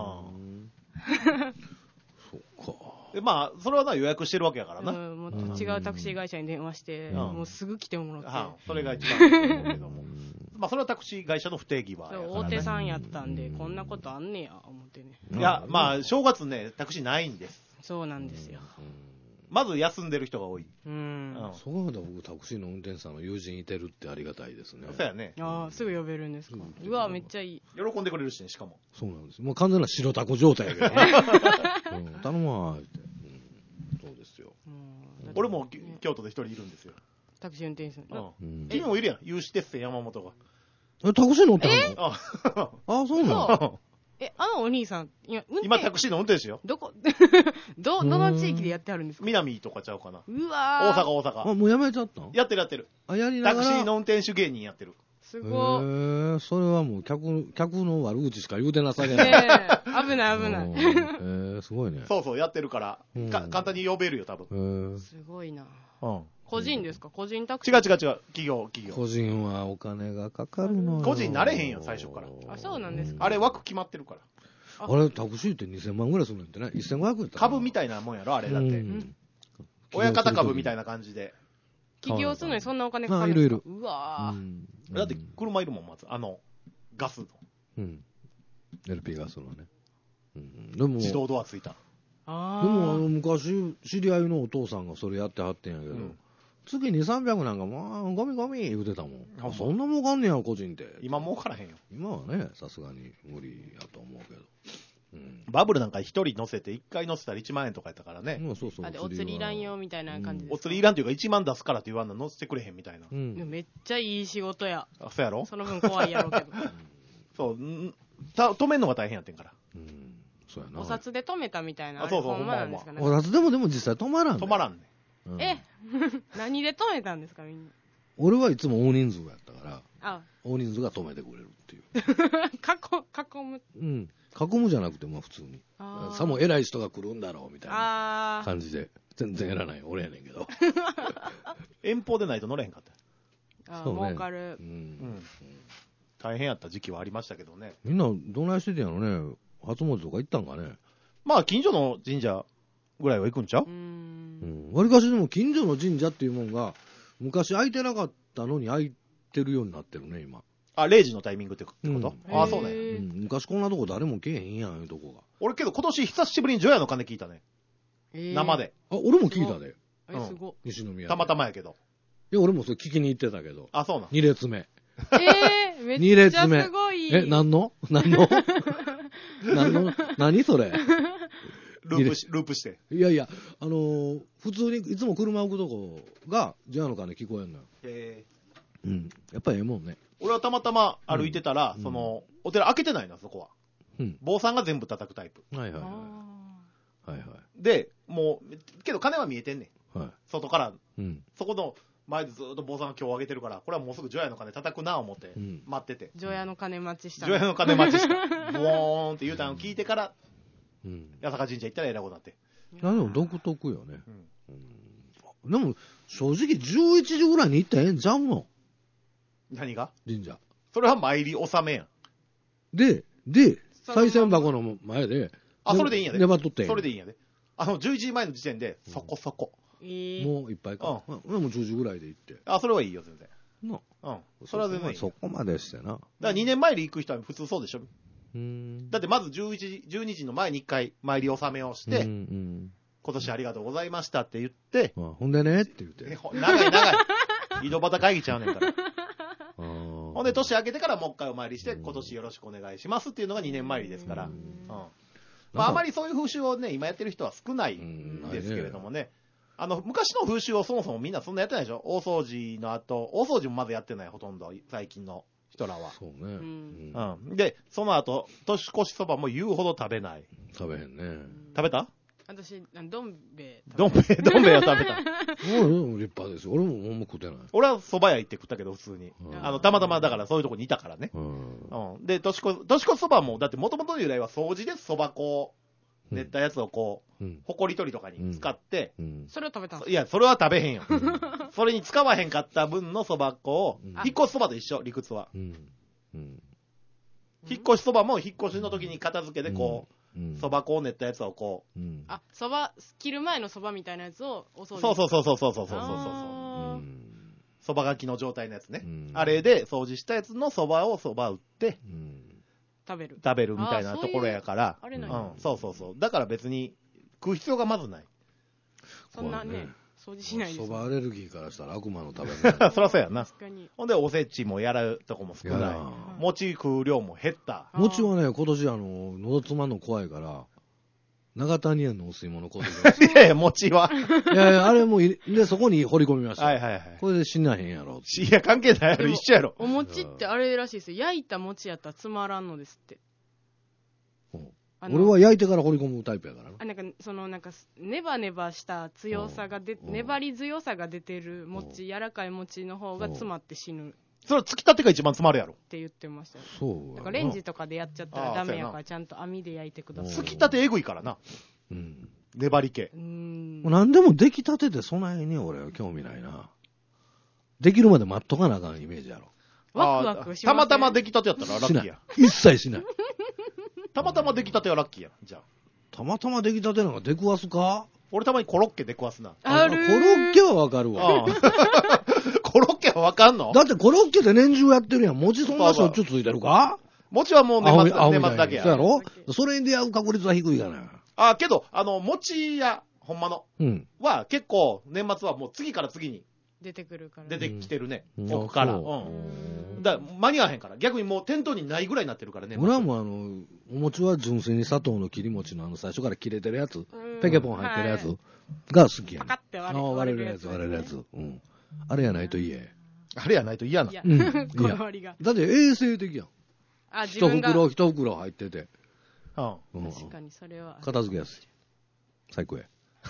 そうか。 まあ、それはな、予約してるわけやからな。 もっと違うタクシー会社に電話して、もうすぐ来てもらって。 それが一番だと思うけども。まあ、それはタクシー会社の不定義は。 大手さんやったんで、こんなことあんねや、思ってね。 いや、まあ、正月ね、タクシーないんです。 そうなんですよ。 まず休んでる人が多い。 そうだ、僕タクシーの運転手さんの友人いてるってありがたいですね。 そうやね。 すぐ呼べるんですか。うわ、めっちゃいい。 喜んでくれるしね、しかも。 そうなんです。もう完全な白タコ状態やけどね。頼むわ、って。そうですよ。 俺も京都で一人いるんですよ。 タクシー運転手さん。 君もいるやん、有志鉄線山本が。 タクシー乗ってはんの？そうなの？ お兄さん、 今タクシーの運転手よ。 どの地域でやってはるんですか？ 南とかちゃうかな。 うわ大阪。 もうやめちゃったん？ やってる。 やりながらタクシーの運転手芸人やってる。 すごい。 それはもう客の悪口しか言うてなさげない。危ない。 すごいね。 そう、やってるから、簡単に呼べるよ、多分。 すごいな。 個人ですか？個人タクシー？違う。企業。 個人はお金がかかるのよ。 個人になれへんよ、最初から。 あ、そうなんですか？ あれ枠決まってるから。 あれ、タクシーって2000万ぐらいするんってね。1500円株みたいなもんやろ、あれだって。親方株みたいな感じで。 起業するのにそんなお金かかるんですか？ いる。うわだって車いるもん、まず。ガスの。 LP ガスのね。でも自動ドアついた。 でも昔、知り合いのお父さんがそれやってはってんやけど、月2、300なんか、まあ、ゴミ言うてたもん。そんな儲かんねや、個人って。 今儲からへんよ。 今はね、さすがに無理やと思うけど。 バブルなんか一人乗せて、一回乗せたら1万円とかやったからね。 そう。 お釣りいらんよみたいな感じですか？ お釣りいらんというか1万出すからって言わんの乗せてくれへんみたいな。 めっちゃいい仕事や。 そうやろ？ その分怖いやろうけど。 そう、止めんのが大変やってんから。 そうやな。 お札で止めたみたいな。 そう、 ほんまなんですかね。 お札でも実際止まらん。 止まらんね。何で止めたんですか、みんな。 俺はいつも大人数やったから、大人数が止めてくれるっていう。 囲む。 囲むじゃなくても普通に。さも偉い人が来るんだろうみたいな感じで。全然偉ない俺やねんけど。 遠方でないと乗れへんかった。 儲かる。 大変やった時期はありましたけどね。 みんなどないしててんやろね。初詣とか行ったんかね。 まあ近所の神社ぐらいは行くんちゃう？ わりかしでも近所の神社っていうもんが昔空いてなかったのに空いてるようになってるね今。 0時のタイミングってこと？そうね。 昔こんなとこ誰も来えへんやんいうとこが。 俺けど今年久しぶりに除夜の鐘聞いたね。生で。 俺も聞いたで。 すごい。 西宮。 たまたまやけど。 いや俺もそれ聞きに行ってたけど。 そうなん。 2列目。 めっちゃすごい。 何の何それ。 ループして。 いや、普通にいつも車置くとこが、除夜の鐘聞こえんのよ。やっぱりええもんね。 俺はたまたま歩いてたら、お寺開けてないな、そこは。坊さんが全部叩くタイプ。で、もう、けど鐘は見えてんねん。外から。そこの前でずっと坊さんが今日上げてるから、これはもうすぐ除夜の鐘叩くな思って待ってて。 除夜の鐘待ちした。 除夜の鐘待ちした。ボーンって言うたのを聞いてから、八坂神社行ったら偉くなって。 でも独特よね。でも、正直11時ぐらいに行ったらええんちゃうの？ 何が？ 神社。 それは参り納めやん。 で、賽銭箱の前で、 それでいいんやで。 粘っとって。 それでいいんやで。11時前の時点で、そこ。 もういっぱいか。もう10時ぐらいで行って。 それはいいよ、全然。それは全然いい。 そこまでしてな。だから2年前に行く人は普通そうでしょ。だってまず12時の前に1回参り納めをして、今年ありがとうございましたって言って、 ほんでねって言って。 長い。井戸端会議ちゃうねんから。ほんで年明けてからもう一回お参りして、今年よろしくお願いしますっていうのが2年参りですから。あまりそういう風習をね、今やってる人は少ないんですけれどもね。昔の風習をそもそもみんなそんなやってないでしょ？大掃除の後、大掃除もまずやってない、ほとんど、最近の人らは。 そうね。 で、その後、年越しそばも言うほど食べない。 食べへんね。 食べた？ 私、どん兵衛は食べた。 立派ですよ。俺も食ってない。 俺は蕎麦屋行って食ったけど、普通に。たまたまだからそういうとこにいたからね。で、年越しそばも、だって元々の由来は掃除で蕎麦粉を練ったやつをほこり取りとかに使って、 それを食べたの？ いや、それは食べへんよ。それに使わへんかった分の蕎麦粉を、引っ越しそばと一緒、理屈は。引っ越しそばも引っ越しの時に片付けで蕎麦粉を練ったやつを蕎麦、切る前の蕎麦みたいなやつをお掃除。 そう。蕎麦がきの状態のやつね。あれで掃除したやつの蕎麦を蕎麦打って、食べるみたいなところやから。そう。だから別に食う必要がまずない。 そんなね、掃除しないです。 蕎麦アレルギーからしたら悪魔の食べ物。 そらそうやな。ほんでおせちもやるとこも少ない。餅食う量も減った。 餅はね、今年喉つまんの怖いから、長谷園のお吸い物買うてください。 いやいや、餅は。 いや、あれもで、そこに掘り込みました。 はい。 これで死なへんやろ。 いや、関係ないやろ、一緒やろ。 お餅ってあれらしいですよ。焼いた餅やったらつまらんのですって。 俺は焼いてから掘り込むタイプやからな。 ネバネバした強さが粘り強さが出てる餅、柔らかい餅の方が詰まって死ぬ。 それつきたてが一番詰まるやろ。 って言ってましたよ。 そう。 だからレンジとかでやっちゃったらダメやから、ちゃんと網で焼いてください。 つきたてえぐいからな。 粘り気。 何でも出来たててそないに俺は興味ないな。できるまで待っとかなあかんイメージやろ。 ワクワクします、ね。 たまたま出来たてやったらラッキーや。 一切しない。 たまたま出来たてはラッキーや。じゃあ。 たまたま出来たてなんか出くわすか？ 俺たまにコロッケ出くわすな。 コロッケはわかるわ。 コロッケはわかんの？ だってコロッケって年中やってるやん。餅そんなしょっちゅうついてるか？ 餅はもう年末だけや。 そうやろ？それに出会う確率は低いかな。 けど、餅や、ほんまの。は結構年末はもう次から次に。 出てくるから。 出てきてるね。奥から。だから間に合わへんから。逆にもう店頭にないぐらいになってるからね。 俺はもうお餅は純粋に砂糖の切り餅の最初から切れてるやつ、ペケポン入ってるやつが好きやねん。 パカって割れるやつ。あれやないと嫌や。 あれやないと嫌な。 こだわりが。 だって衛生的やん。一袋入ってて。 確かにそれは。 片付けやすい。最高や。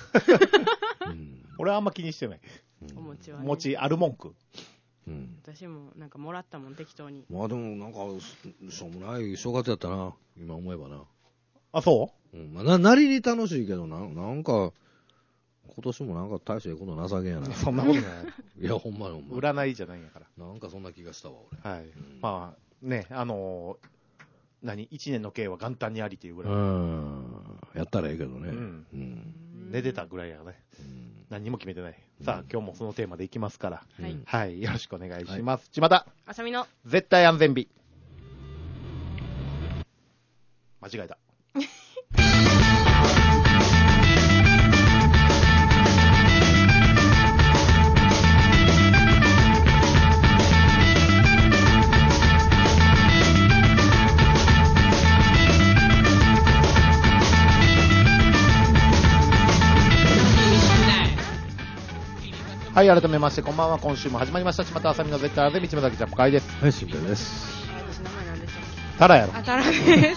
俺はあんま気にしてない。 お餅は、ね。 餅ある文句。 私もなんかもらったもん適当に。 まあでもなんかしょうもない正月やったな、今思えばな。 あ、そう？ まあなりに楽しいけどなんか今年もなんか大してことなさげやな。 そんなことない。 いやほんまに占いじゃないんやから。 なんかそんな気がしたわ俺。 はい。まあね一年の計は元旦にありっていうぐらい。 やったらええけどね。 寝てたぐらいやね。何にも決めてない。さあ、今日もそのテーマでいきますから。はい。よろしくお願いします。ちまた。 あさみの。 絶対安全日。間違えた。はい、改めまして、こんばんは。今週も始まりました。ちまたあさみの絶対安全日、道崎ジャップ会です。 はい、しんべです。 私名前何でしたっけ？ タラやろ。 タラです。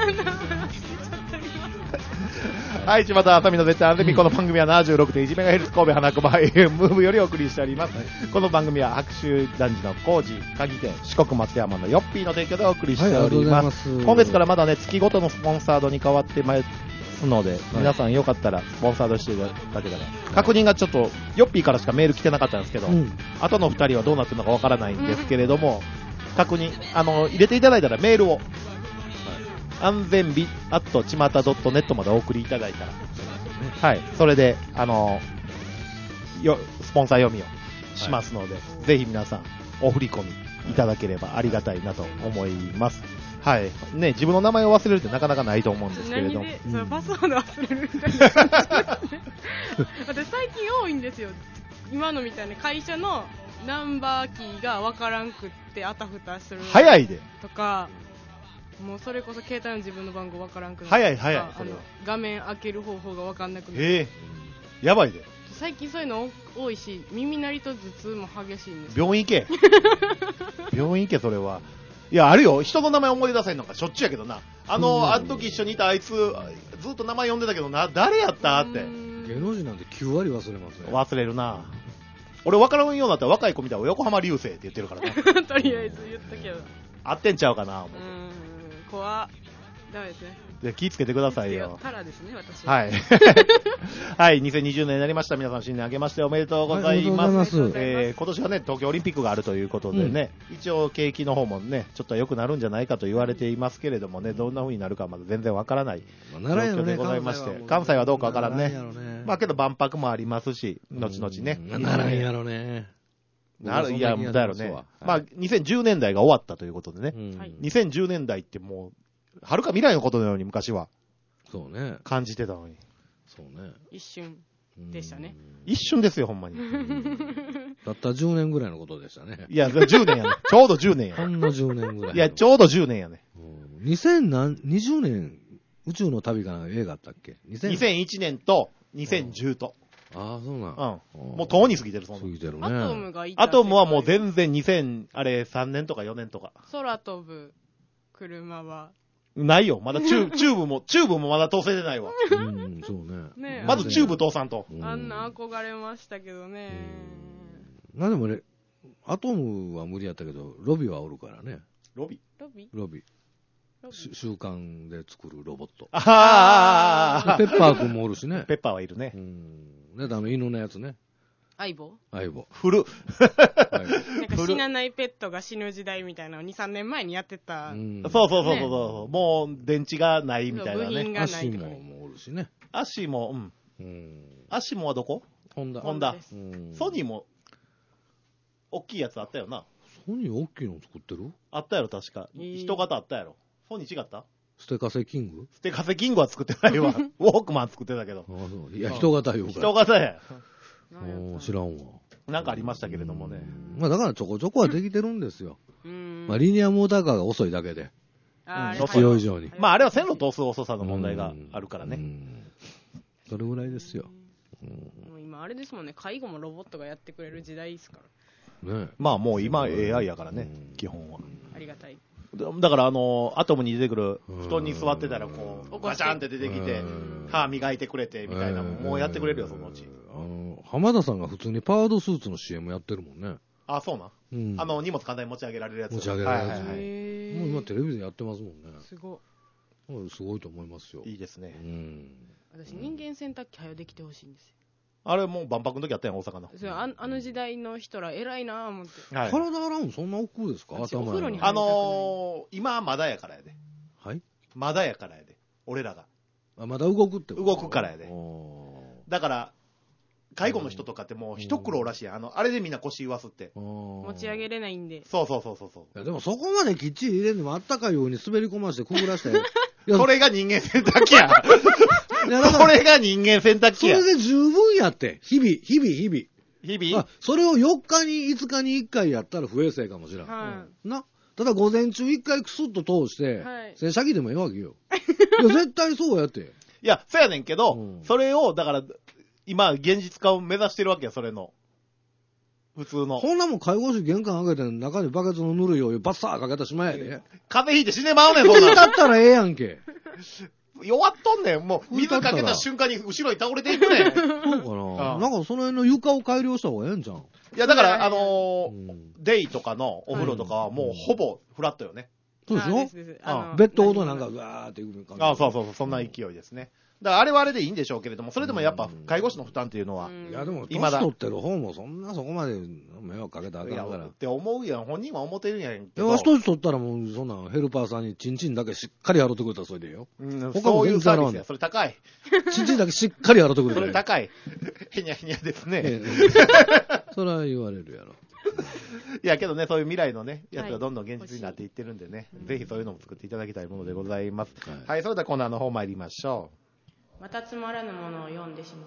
はい、ちまたあさみの絶対安全日、この番組は 76.1MHz 神戸花熊 AM ムーブよりお送りしております。この番組は白州男児の工事、鍵店、四国松山のヨッピーの提供でお送りしております。今月からまだね、月ごとのスポンサードに変わってまいりますので、皆さんよかったらスポンサードしていただけたら、確認がちょっとヨッピーからしかメール来てなかったんですけど、後の2人はどうなってるのかわからないんですけれども、確認入れていただいたらメールを、安全日ちまた .net までお送りいただいたら、はい、それでスポンサー読みをしますので、ぜひ皆さんお振り込みいただければありがたいなと思います。はい。ね、自分の名前を忘れるってなかなかないと思うんですけれども。 パスワード忘れるみたいな感じ私最近多いんですよ。今のみたいに会社のナンバーキーがわからんくってあたふたする。 早いで。 とか、もうそれこそ携帯の自分の番号わからんくなる。 早い。 画面開ける方法がわかんなくなる。 やばいで。 最近そういうの多いし、耳鳴りと頭痛も激しいんです。 病院行け。病院行け、それは。いや、あるよ。人の名前思い出せんのかしょっちゅうやけどな。あの時一緒にいたあいつ、ずっと名前呼んでたけどな、誰やったって。 芸能人なんて9割忘れますね。 忘れるな。俺分からんようになったら若い子見たら横浜流星って言ってるからな。 とりあえず言ったけど。 合ってんちゃうかな、思って。 怖っ。ダメですね。 で気ぃつけてくださいよ。 タラですね、私は。はい。はい、2020年になりました。皆さん新年明けましておめでとうございます。今年はね、東京オリンピックがあるということでね、一応景気の方もね、ちょっと良くなるんじゃないかと言われていますけれどもね、どんな風になるかまだ全然わからない状況でございまして、関西はどうかわからんね。まあけど万博もありますし、後々ね。 ならんやろね。 いや、だろね。まあ、2010年代が終わったということでね。2010年代ってもう、はるか未来のことのように昔は。 そうね。 感じてたのに。 そうね。 一瞬でしたね。 一瞬ですよ、ほんまに。 たった10年ぐらいのことでしたね。 いや、10年やね。ちょうど10年やね。 ほんの10年ぐらい。 いや、ちょうど10年やね。 2020年、宇宙の旅かなんか映画あったっけ ?2001 年と2010と。 ああ、そうなん。 もうとうに過ぎてる、そんな。 過ぎてるね。 アトムはもう全然3年とか4年とか。 空飛ぶ車は。 ないよ。まだチューブもまだ通せてないわ。 そうね。 まずチューブ通さんと。 あんな憧れましたけどね。 まあでもね、アトムは無理やったけど、ロビはおるからね。 ロビ習慣で作るロボット。 ペッパーくんもおるしね。 ペッパーはいるね。 ね、犬のやつね。 相棒。 古っ。 なんか死なないペットが死ぬ時代みたいなのを2、3年前にやってた。 そう。もう電池がないみたいなね。 部品がないとかね。 アシモもおるしね。 アシモ、アシモはどこ？ ホンダ。 ソニーも、大きいやつあったよな。 ソニー大きいの作ってる？ あったやろ、確か。人型あったやろ。ソニー違った？ ステカセキングは作ってないわ。ウォークマン作ってたけど。 いや、人型よ。 人型や。 知らんわ。 なんかありましたけれどもね。 まあだからちょこちょこはできてるんですよ。まあリニアモーターカーが遅いだけで。必要以上に。 まああれは線路通す遅さの問題があるからね。 それぐらいですよ。 もう今あれですもんね、介護もロボットがやってくれる時代ですから。 ね。 まあもう今 AI やからね、基本は。 ありがたい。 だからアトムに出てくる布団に座ってたらこうガチャンって出てきて歯磨いてくれてみたいなもうやってくれるよそのうち。 浜田さんが普通にパワードスーツの CM やってるもんね。 あ、そうな。荷物簡単に持ち上げられるやつ。 持ち上げられるやつ。もう今テレビでやってますもんね。 すごい。すごいと思いますよ。 いいですね。 私人間洗濯機早できてほしいんですよ。 あれもう万博の時やったやん、大阪の。 あの時代の人ら偉いなぁ思って。 体洗うのそんな億劫ですか？ 頭お風呂に入りたくない。 今まだやからやで。 はい？ まだやからやで。俺らが。 まだ動くってこと？ 動くからやで。だから、介護の人とかってもう一苦労らしいやん。あれでみんな腰言わすって。 持ち上げれないんで。 そう。 いやでもそこまできっちり入れんでもあったかいように滑り込ましてくぐらして。 それが人間洗濯機や。これが人間洗濯機や。 それで十分やって。日々。それを4日に5日に1回やったら不衛生かもしれん。な。ただ午前中1回クスッと通して、洗車機でもええわけよ。いや、絶対そうやって。 いや、そうやねんけど、それを、だから、今、現実化を目指してるわけや、それの。普通の。 こんなもん介護士玄関開けて中にバケツのぬるいお湯バッサーかけたしまやで。 風邪ひいて死ねまうねん、そんなん。 だったらええやんけ。 弱っとんねん。もう、水かけた瞬間に後ろに倒れていくねん。そうかな。なんかその辺の床を改良した方がええんじゃん。いや、だから、デイとかのお風呂とかはもうほぼフラットよね。 そうでしょ？ベッドほどなんかガーっていく感じ。 そう、そんな勢いですね。だからあれはあれでいいんでしょうけれども、それでもやっぱ介護士の負担っていうのは、 いやでも年取ってる方もそんなそこまで迷惑かけたらあかんから。 って思うやん、本人は思ってるんやんけど。 わし年取ったらもうそんなんヘルパーさんにチンチンだけしっかり洗ってくれたらそれでよ。 そういうサービスや、それ高い。 チンチンだけしっかり洗ってくれたら。 それ高い。へにゃへにゃですね。 それは言われるやろ。 いやけどね、そういう未来のね、やつがどんどん現実になっていってるんでね、ぜひそういうのも作っていただきたいものでございます。はい、それではコーナーの方参りましょう。 またつまらぬものを読んでしまった。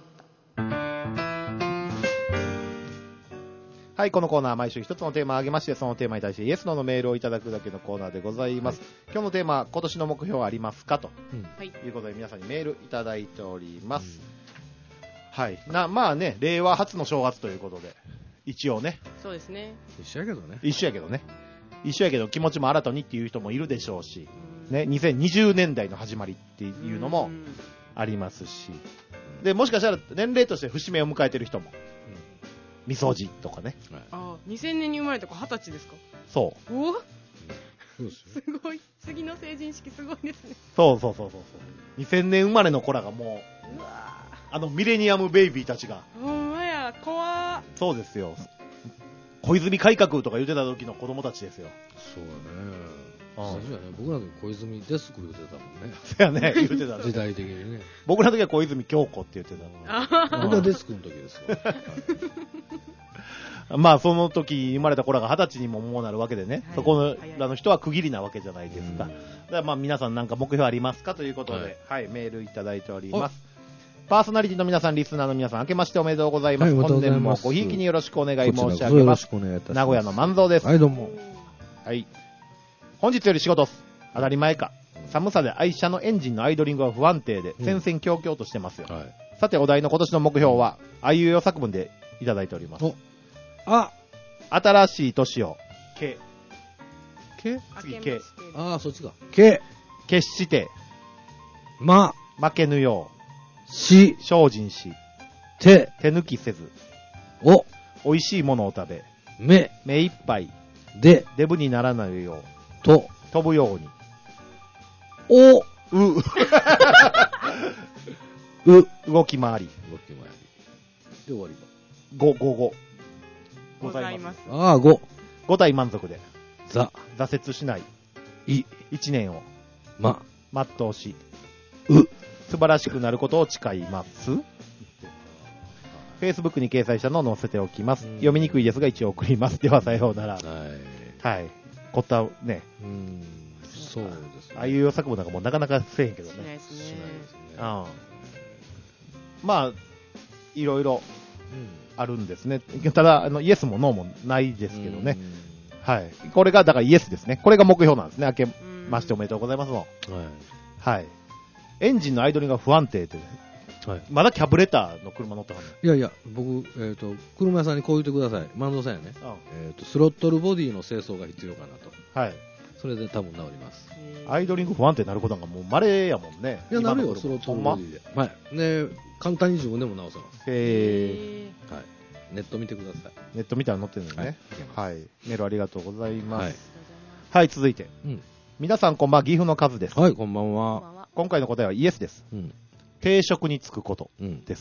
はい、このコーナーは毎週一つのテーマを挙げまして、そのテーマに対してイエスノーのメールをいただくだけのコーナーでございます。今日のテーマは今年の目標はありますかと、いうことで皆さんにメールいただいております。はい。まあね、令和初の正月ということで、一応ね。 そうですね。 一緒やけどね。 一緒やけど気持ちも新たにっていう人もいるでしょうし、ね、2020年代の始まりっていうのもありますし、で、もしかしたら年齢として節目を迎えてる人も、みそじとかね。 ああ、2000年に生まれた子20歳ですか？ そう。 おすごい。次の成人式すごいですね。 そう。2000年生まれの子らがもう、ミレニアムベイビーたちが。 ほんまや、怖っ。 そうですよ。小泉改革とか言ってた時の子供たちですよ。 そうだね。そうだね。僕らの時小泉デスク言ってたもんね。 そうやね、言ってた。 時代的にね。 僕らの時は小泉京子って言ってた。 僕はデスクの時ですわ。まあ、その時生まれた子らが20歳にももうなるわけでね、そこの人は区切りなわけじゃないですか。だからまあ皆さんなんか目標ありますかということで、はい、メールいただいております。パーソナリティの皆さん、リスナーの皆さん、明けましておめでとうございます。本年もごひいきによろしくお願い申し上げます。名古屋の万蔵です。 はい、どうも。 はい。本日より仕事当たり前か。寒さで愛車のエンジンのアイドリングは不安定で、戦々恐々としてますよ。さて、お題の今年の目標は、あいうえお作文でいただいております。新しい年を、け。次、け。 そっちか。け。 決して、 負けぬよう。 精進し、 手抜きせず、美味しいものを食べ、目いっぱい、 デブにならないよう、 飛ぶように。 お動き回り。 で終わり 5。 ございます。 ああ、5 体満足で。 挫折しない。1年を。全うし。素晴らしくなることを誓います。Facebook に掲載したのを載せておきます。読みにくいですが一応送ります。ではさようなら。はい。こったね。 そうですね。 ああいう作文なんかもうなかなかせえへんけどね。しないですね。まあ、いろいろあるんですね。ただ、イエスもノーもないですけどね。はい。これが、だからイエスですね。これが目標なんですね。明けましておめでとうございますの。はい。エンジンのアイドリングが不安定で、まだキャブレターの車乗ったはず。 いやいや、僕、車屋さんにこう言ってください。万能さんやね。スロットルボディの清掃が必要かなと。 はい。 それで多分治ります。 アイドリング不安定になることがもう稀やもんね。 いや、なるよ、スロットルボディで。はい。ね、簡単に自分でも直せます。はい。ネット見てください。 ネット見たら載ってるんですね。はい。メールありがとうございます。はい、続いて。皆さんこんばんは、岐阜のカズです。 はい、こんばんは。 今回の答えはイエスです。定職に就くことです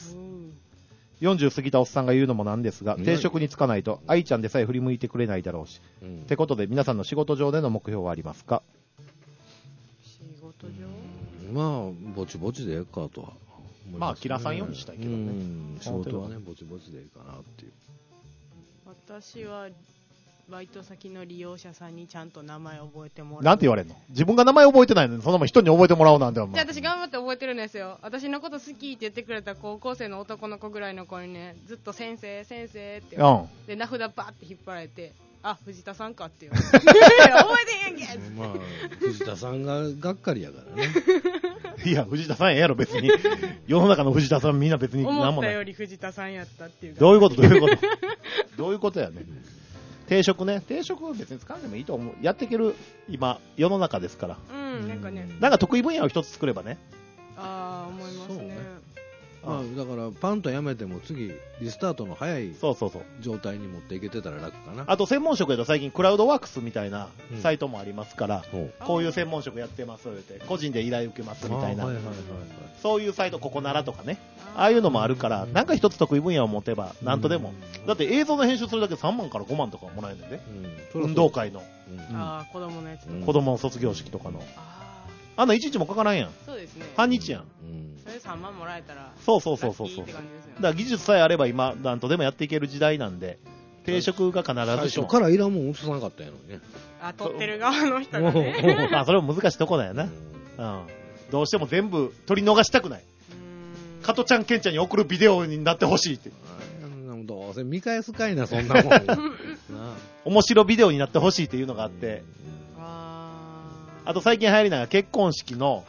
。40過ぎたおっさんが言うのもなんですが、定職に就かないと愛ちゃんでさえ振り向いてくれないだろうし。ってことで皆さんの仕事上での目標はありますか？ 仕事上？ まあ、ぼちぼちでええかとは。 まあ、切らさんようにしたいけどね。 仕事はね、ぼちぼちでいいかなっていう。 私は、バイト先の利用者さんにちゃんと名前覚えてもらう。 なんて言われるの？自分が名前覚えてないのに、そのまま人に覚えてもらおうなんて。 じゃあ私頑張って覚えてるんですよ。私のこと好きって言ってくれた高校生の男の子ぐらいの子にね、ずっと先生って言って、で、名札バーって引っ張られて、あ、藤田さんかって言われて。覚えてへんけん。 まあ、藤田さんががっかりやからね。 いや、藤田さんやろ、別に。世の中の藤田さんみんな別に何もない。 思ったより藤田さんやったっていう。 どういうことどういうことやね。定職ね。定職は別に使わんでもいいと思う。やっていける、今、世の中ですから。 なんかね。 なんか得意分野を一つ作ればね。 ああ、思いますね。 まあ、だからパンとやめても次リスタートの早い状態に持っていけてたら楽かな。 あと専門職やと最近クラウドワークスみたいなサイトもありますから、こういう専門職やってますって個人で依頼受けますみたいな、そういうサイトここならとかね、ああいうのもあるから、なんか一つ得意分野を持てば何とでも、だって映像の編集するだけ3万から5万とかもらえるんでね、運動会の、 子供のやつとか、 子供の卒業式とかの、あんな1日もかからんやん。 そうですね。 半日やん。 それ3万もらえたら。 そう。だから技術さえあれば今、なんとでもやっていける時代なんで、定職が必ずしも。 最初からいらんもん移さなかったんやのにね。 取ってる側の人がね。 まあ、それも難しいとこだよな。どうしても全部取り逃したくない。加トちゃんケンちゃんに送るビデオになってほしいって。 どうせ見返すかいな、そんなもん。 面白ビデオになってほしいっていうのがあって、あと最近流行りながら結婚式の、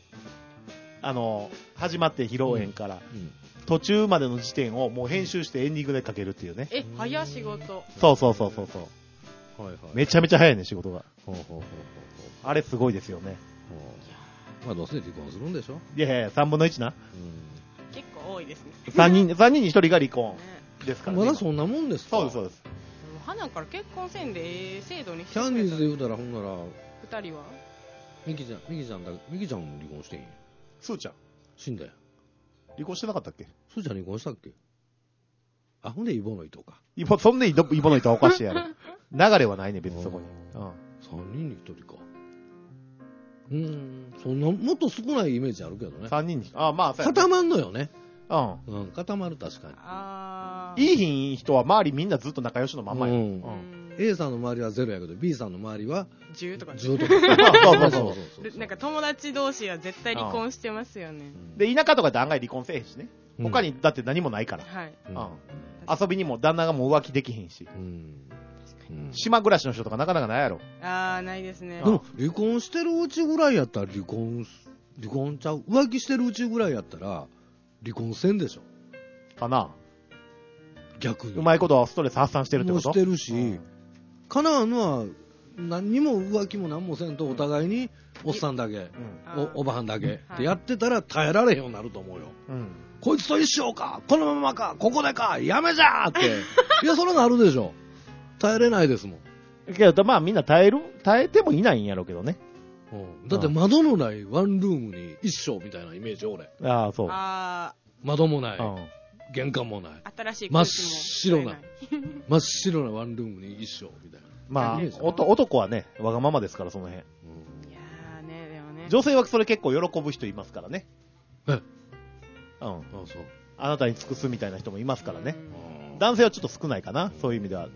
始まって披露宴から、途中までの時点をもう編集してエンディングでかけるっていうね。 早仕事。 そう。めちゃめちゃ早いね、仕事が。あれすごいですよね。 まあどうせ離婚するんでしょ？ いや、3分の1な。 結構多いですね。 3人に1人が離婚ですからね。 まだそんなもんですか？ そうです。 花から結婚せんで制度にしてキャンディーズで言うたらほんなら 2人はミキちゃんも離婚してんや。 スーちゃん死んだよ。 離婚してなかったっけ？ スーちゃん離婚したっけ？あ、ほんでイボの糸か。 そんでイボの糸はおかしいやろ。流れはないね、別にそこに。 3人に1人か。そんな、もっと少ないイメージあるけどね。 3人に。まあ、 固まんのよね。固まる、確かに。 いい人は周りみんなずっと仲良しのまんまや。 A さんの周りは0やけど、B さんの周りは 10とか。 10とか。そう。 なんか友達同士は絶対離婚してますよね。 で、田舎とかで案外離婚せえへんしね。他にだって何もないから。遊びにも旦那がもう浮気できへんし。島暮らしの人とかなかなかないやろ。 ないですね。 でも離婚してるうちぐらいやったら離婚ちゃう。浮気してるうちぐらいやったら離婚せんでしょ。 かな。 逆に。 うまいことはストレス発散してるってこと？ もしてるし、かなわんのは何にも浮気も何もせんとお互いにおっさんだけ、おばはんだけってやってたら耐えられへんようになると思うよ。こいつと一生か、このままか、ここでか、やめじゃーって。いや、それなるでしょ。耐えれないですもん。 けど、まあみんな耐えてもいないんやろうけどね。 だって窓のないワンルームに一生みたいなイメージ俺。 ああ、そう。 窓もない。玄関もない。 新しい真っ白なワンルームに一生みたいな。 まあ、男はね、わがままですから、その辺。 いやーね、でもね。 女性はそれ結構喜ぶ人いますからね。 そう。 あなたに尽くすみたいな人もいますからね。男性はちょっと少ないかな、そういう意味では。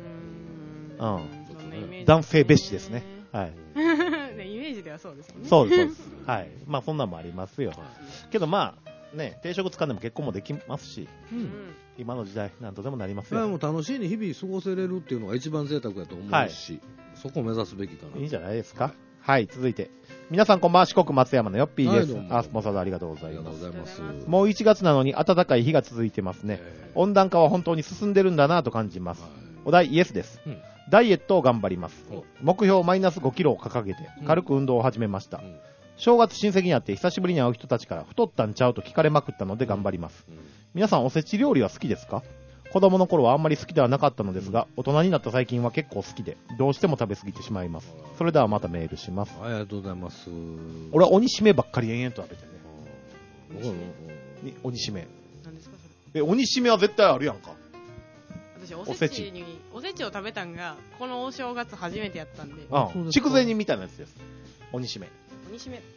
男性蔑視ですね。はい。 イメージではそうですもんね。 そうです。はい。まあ、そんなんもありますよ。けどまあ、ね、定職つかんでも結婚もできますし、今の時代、なんとでもなりますよ。 もう楽しいに日々過ごせれるっていうのが一番贅沢だと思うし、そこを目指すべきかな。 いいんじゃないですか。はい、続いて。皆さんこんばんは、四国松山のよっぴーです。あ、スポンサードありがとうございます。もう1月なのに暖かい日が続いてますね。温暖化は本当に進んでるんだなと感じます。お題イエスです。ダイエットを頑張ります。目標マイナス5キロを掲げて、軽く運動を始めました。正月親戚に会って久しぶりに会う人たちから太ったんちゃうと聞かれまくったので頑張ります。皆さんおせち料理は好きですか？子供の頃はあんまり好きではなかったのですが、大人になった最近は結構好きで、どうしても食べ過ぎてしまいます。それではまたメールします。 ありがとうございます。 俺は鬼しめばっかり延々と食べてね。鬼しめ。 何ですかそれ？ 鬼しめは絶対あるやんか。 私おせちを食べたんがこのお正月初めてやったんで。 筑前煮みたいなやつです。鬼しめ。 煮しめ。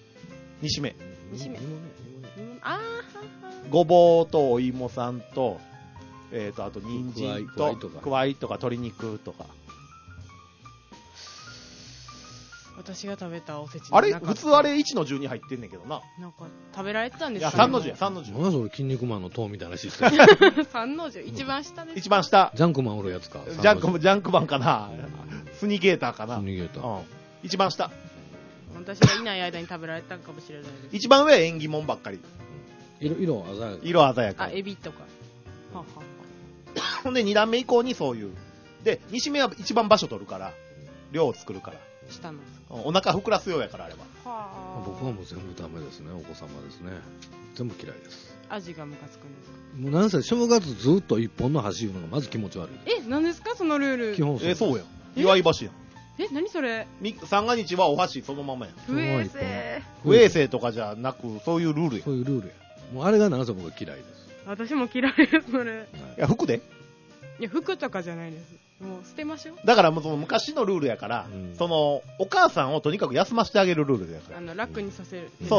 ごぼうとお芋さんと、あと人参とくわいとか鶏肉とか。 私が食べたおせちあれ普通あれ1の12入ってんねんけどな。 なんか食べられてたんですよ。いや3の10や3の10。 なんだそれ筋肉マンの塔みたいなシステム。 3の10一番下です。 一番下。 ジャンクマンおるやつか。 ジャンクマンかな。スニゲーターかな。 スニゲーター。 一番下。 私がいない間に食べられたかもしれないです。 一番上は縁起物ばっかり。 色鮮やか。 色鮮やか。 エビとか。 ほんで2段目以降にそういう。で、2締めは一番場所取るから、量を作るから。 下の。 お腹膨らすようやからあれば。 僕はもう全部ダメですね、お子様ですね。全部嫌いです。 味がムカつくんですか？ もうなんせ正月ずっと一本の箸いうのがまず気持ち悪い。 何ですかそのルール？ 基本そうやん。祝い箸やん。 何それ？ 三が日はお箸そのままやん。 不衛生。 不衛生とかじゃなく、そういうルールや。 そういうルールや。もうあれがなんせ僕は嫌いです。 私も嫌いです、それ。 いや、服で？ いや、服とかじゃないです。もう捨てましょう。 だからもうその昔のルールやから、その、お母さんをとにかく休ませてあげるルールやから。 楽にさせる。 そう。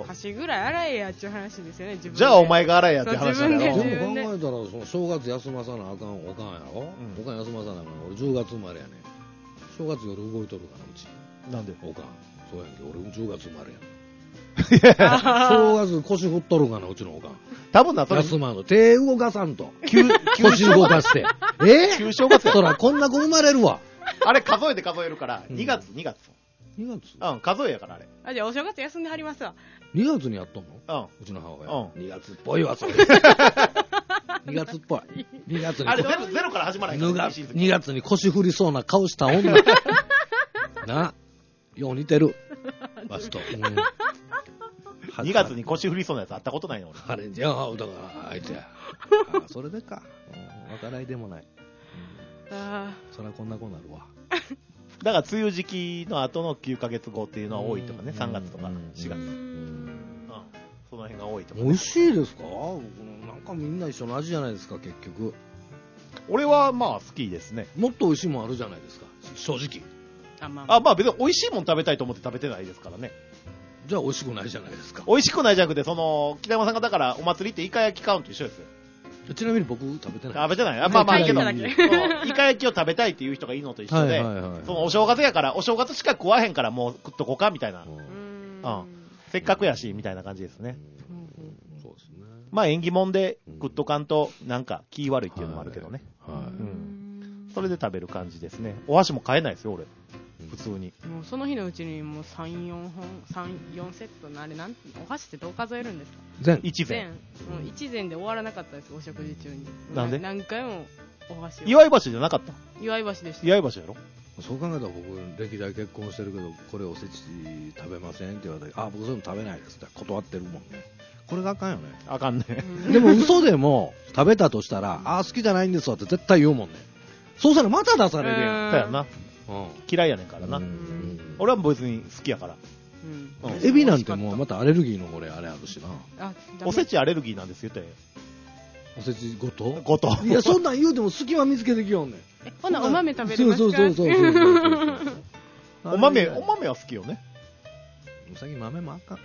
箸ぐらい洗えやっていう話ですよね、自分で。 じゃあお前が洗えやって話だよ。 でも考えたら、その正月休まさなあかんおかんやろ？おかん休まさなあかん。俺10月生まれやね。正月夜動いとるかな、うち。 なんで？ おかん。そうやんけ、俺10月生まれやん。正月腰振っとるかな、うちのおかん。 多分な、それ。 休まんと。手動かさんと。腰動かして。 旧正月や。 そら、こんな子生まれるわ。 あれ数えて数えるから、2月。 2月数えやからあれ。 じゃあお正月休んではりますわ。 2月にやっとんの？うちの母親。2月っぽいわ、それ。2月っぽい。2月に。 あれゼロから始まらないから。 2月に腰振りそうな顔した女。な。よう似てる。わしと。 2月に腰振りそうなやつ会ったことないの俺。あれじゃあ、だからあいつや。それでか。わからないでもない。そりゃこんな子になるわ。 だから梅雨時期の後の9ヶ月後っていうのは多いとかね、3月とか4月。その辺が多いとか。 美味しいですか？なんかみんな一緒の味じゃないですか、結局。 俺はまあ好きですね。 もっと美味しいもんあるじゃないですか、正直。 まあ別に美味しいもん食べたいと思って食べてないですからね。 じゃあ美味しくないじゃないですか。 美味しくないじゃなくて、その北山さんがだからお祭りってイカ焼き買うんと一緒ですよ。 ちなみに僕食べてない。 食べてない。まあけど、イカ焼きを食べたいっていう人がいいのと一緒で、そのお正月やから、お正月しか食わへんからもう食っとこうかみたいな。せっかくやしみたいな感じですね。 そうですね。 まあ縁起物で食っとかんとなんか気悪いっていうのもあるけどね。それで食べる感じですね。お箸も買えないですよ俺。普通に。 もうその日のうちにもう3、4セットのあれお箸ってどう数えるんですか？ 1膳。 もう1膳で終わらなかったです、お食事中に。 なんで？ 何回もお箸を。 祝い箸じゃなかった？ 祝い箸でした。 祝い箸やろ？ そう考えたら僕歴代結婚してるけど、これおせち食べませんって言われて、僕そういうの食べないですって断ってるもんね。これがあかんよね。 あかんね。 でも嘘でも食べたとしたら、好きじゃないんですわって絶対言うもんね。そうしたらまた出されるやん。 そうやな。嫌いやねんからな。 俺は別に好きやから。 エビなんてもうまたアレルギーの俺あれあるしな。 おせちアレルギーなんですよって。 おせちごといや、そんなん言うても隙間見つけてきよんねん。 ほな、お豆食べれますか？そう。 お豆は好きよね。 最近豆もあかん。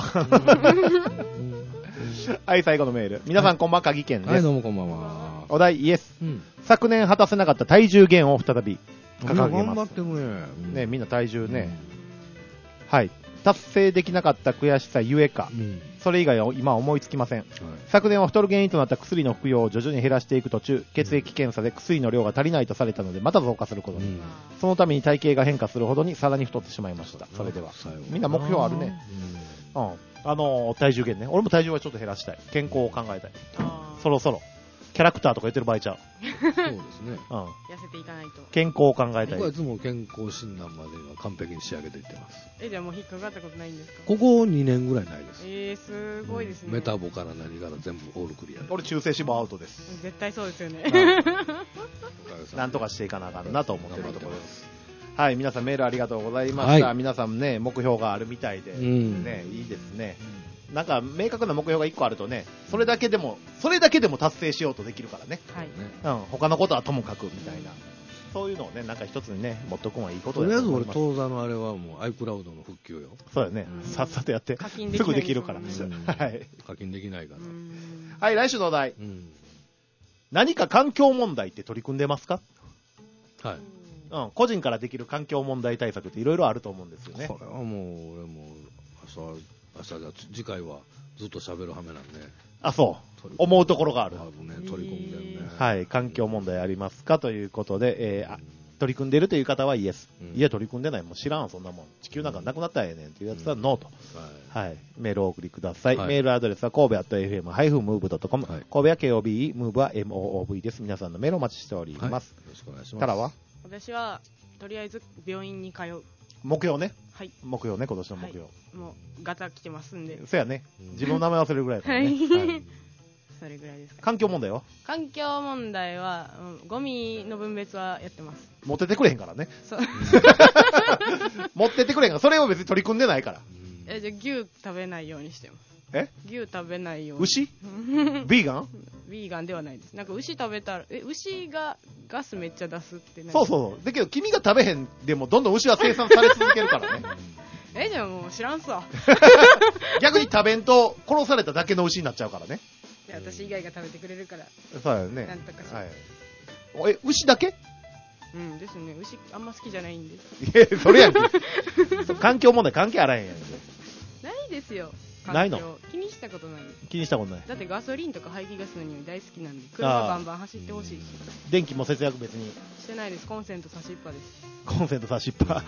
はい、最後のメール。皆さんこんばんは、鍵県です。 はい、どうもこんばんは。 お題イエス。昨年果たせなかった体重減を再び掲げます。 頑張ってるね。みんな体重ね。はい。達成できなかった悔しさゆえか、それ以外は今思いつきません。昨年は太る原因となった薬の服用を徐々に減らしていく途中、血液検査で薬の量が足りないとされたのでまた増加することに、そのために体型が変化するほどにさらに太ってしまいました。それではみんな目標あるね。体重減ね。俺も体重はちょっと減らしたい。健康を考えたい。そろそろキャラクターとか言ってる場合ちゃう。 そうですね。 痩せていかないと。 健康を考えたい。 僕はいつも健康診断までは完璧に仕上げていってます。 じゃあもう引っかかったことないんですか？ ここ2年ぐらいないです。 すごいですね。 メタボから何から全部オールクリア。 俺中性脂肪アウトです。 絶対そうですよね。 なんとかしていかなあかんなと思ってるところです。はい、皆さんメールありがとうございました。皆さんね、目標があるみたいで、ね、いいですね。なんか明確な目標が1個あるとね、それだけでも達成しようとできるからね。他のことはともかくみたいな。そういうのをね、なんか一つにね、持っとくのはいいことだと思います。 とりあえず俺、当座のあれはもう iCloud の復旧よ。 そうだね。さっさとやって、すぐできるから。はい。 課金できないから。 はい、来週のお題。何か環境問題って取り組んでますか？はい。個人からできる環境問題対策っていろいろあると思うんですよね。 これはもう、俺も、次回はずっと喋るはめなんで。 そう。思うところがある。 取り組んでるね。 はい。環境問題ありますかということで、取り組んでるという方はイエス。いや、取り組んでない。もう知らん、そんなもん。地球なんかなくなったらええねんっていうやつはノーと。はい。メールをお送りください。メールアドレスは神戸@fm-move.com。神戸は KOBE、MOVE は MOOV です。皆さんのメールをお待ちしております。よろしくお願いします。タラは？ 私は、とりあえず病院に通う。 目標ね。 はい。 目標ね、今年の目標。 もう、ガタ来てますんで。 そうやね。自分の名前忘れるぐらいだからね。 それぐらいですか。 環境問題は？ 環境問題は、ゴミの分別はやってます。 持ってってくれへんからね。そう。持ってってくれへんから、それを別に取り組んでないから。 じゃあ牛食べないようにしてます。牛食べないように。 牛？ビーガン？ ビーガンではないです。なんか牛食べたら、牛がガスめっちゃ出すってね。 そう。だけど君が食べへんでもどんどん牛は生産され続けるからね。 じゃあもう知らんさ。 逆に食べんと殺されただけの牛になっちゃうからね。 私以外が食べてくれるから。 そうだよね。 なんとかし。 牛だけ？ ですね。牛あんま好きじゃないんで。 いや、それやんけ。環境問題関係あらへんやんけ。 ないですよ。 ないの？ 気にしたことない。 気にしたことない。 だってガソリンとか排気ガスの匂い大好きなんで、車バンバン走ってほしいし。 電気も節約別にしてないです。コンセント差しっぱです。 コンセント差しっぱ。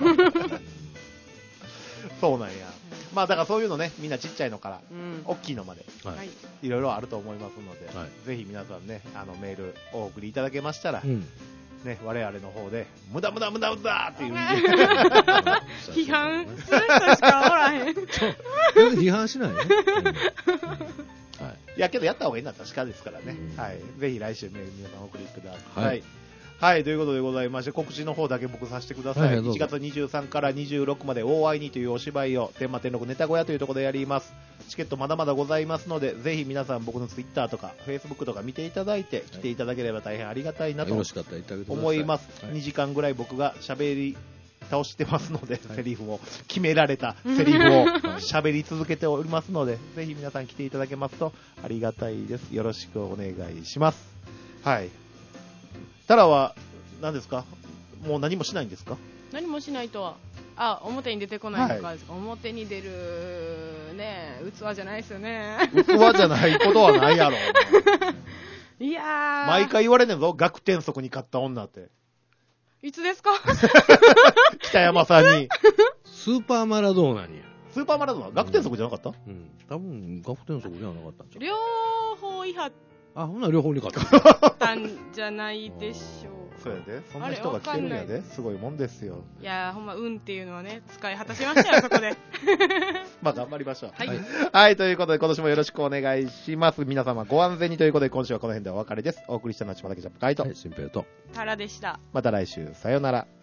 そうなんや。まあだからそういうのね、みんなちっちゃいのから大きいのまでいろいろあると思いますので、ぜひ皆さんね、メールをお送りいただけましたら、ね、我々の方で無駄っていう批判する人しかおらへん。 批判しないね。 いやけどやった方がいいのは確かですからね。はい。ぜひ来週メール皆さんお送りください。はい、ということでございまして、告知の方だけ僕させてください。1月23から26まで OI2 というお芝居を天満天禄ネタ小屋というところでやります。チケットまだまだございますので、ぜひ皆さん僕の Twitter とか Facebook とか見ていただいて、来ていただければ大変ありがたいなと思います。2時間ぐらい僕が喋り倒してますので、セリフを決められたセリフを喋り続けておりますので、ぜひ皆さん来ていただけますとありがたいです。よろしくお願いします。はい。タラは何ですか？もう何もしないんですか？ 何もしないとは、表に出てこないのかですか？表に出るね、器じゃないですよね。 器じゃないことはないやろ。 いやー。 毎回言われねえぞ、学天則に勝った女って。 いつですか？ 北山さんに。 スーパーマラドーナに。 スーパーマラドーナ学天則じゃなかった？ 多分学天則じゃなかったんちゃう。 両方違反。 ほな両方に勝ったんじゃないでしょう。 そうやで。そんな人が来てるんやで。すごいもんですよ。 いやー、ほんま運っていうのはね、使い果たしましたよ、そこで。 まあ頑張りましょう。はい、ということで今年もよろしくお願いします。皆様ご安全にということで今週はこの辺でお別れです。お送りしたのは島崎ジャンプカイト。 新平とタラでした。 また来週、さよなら。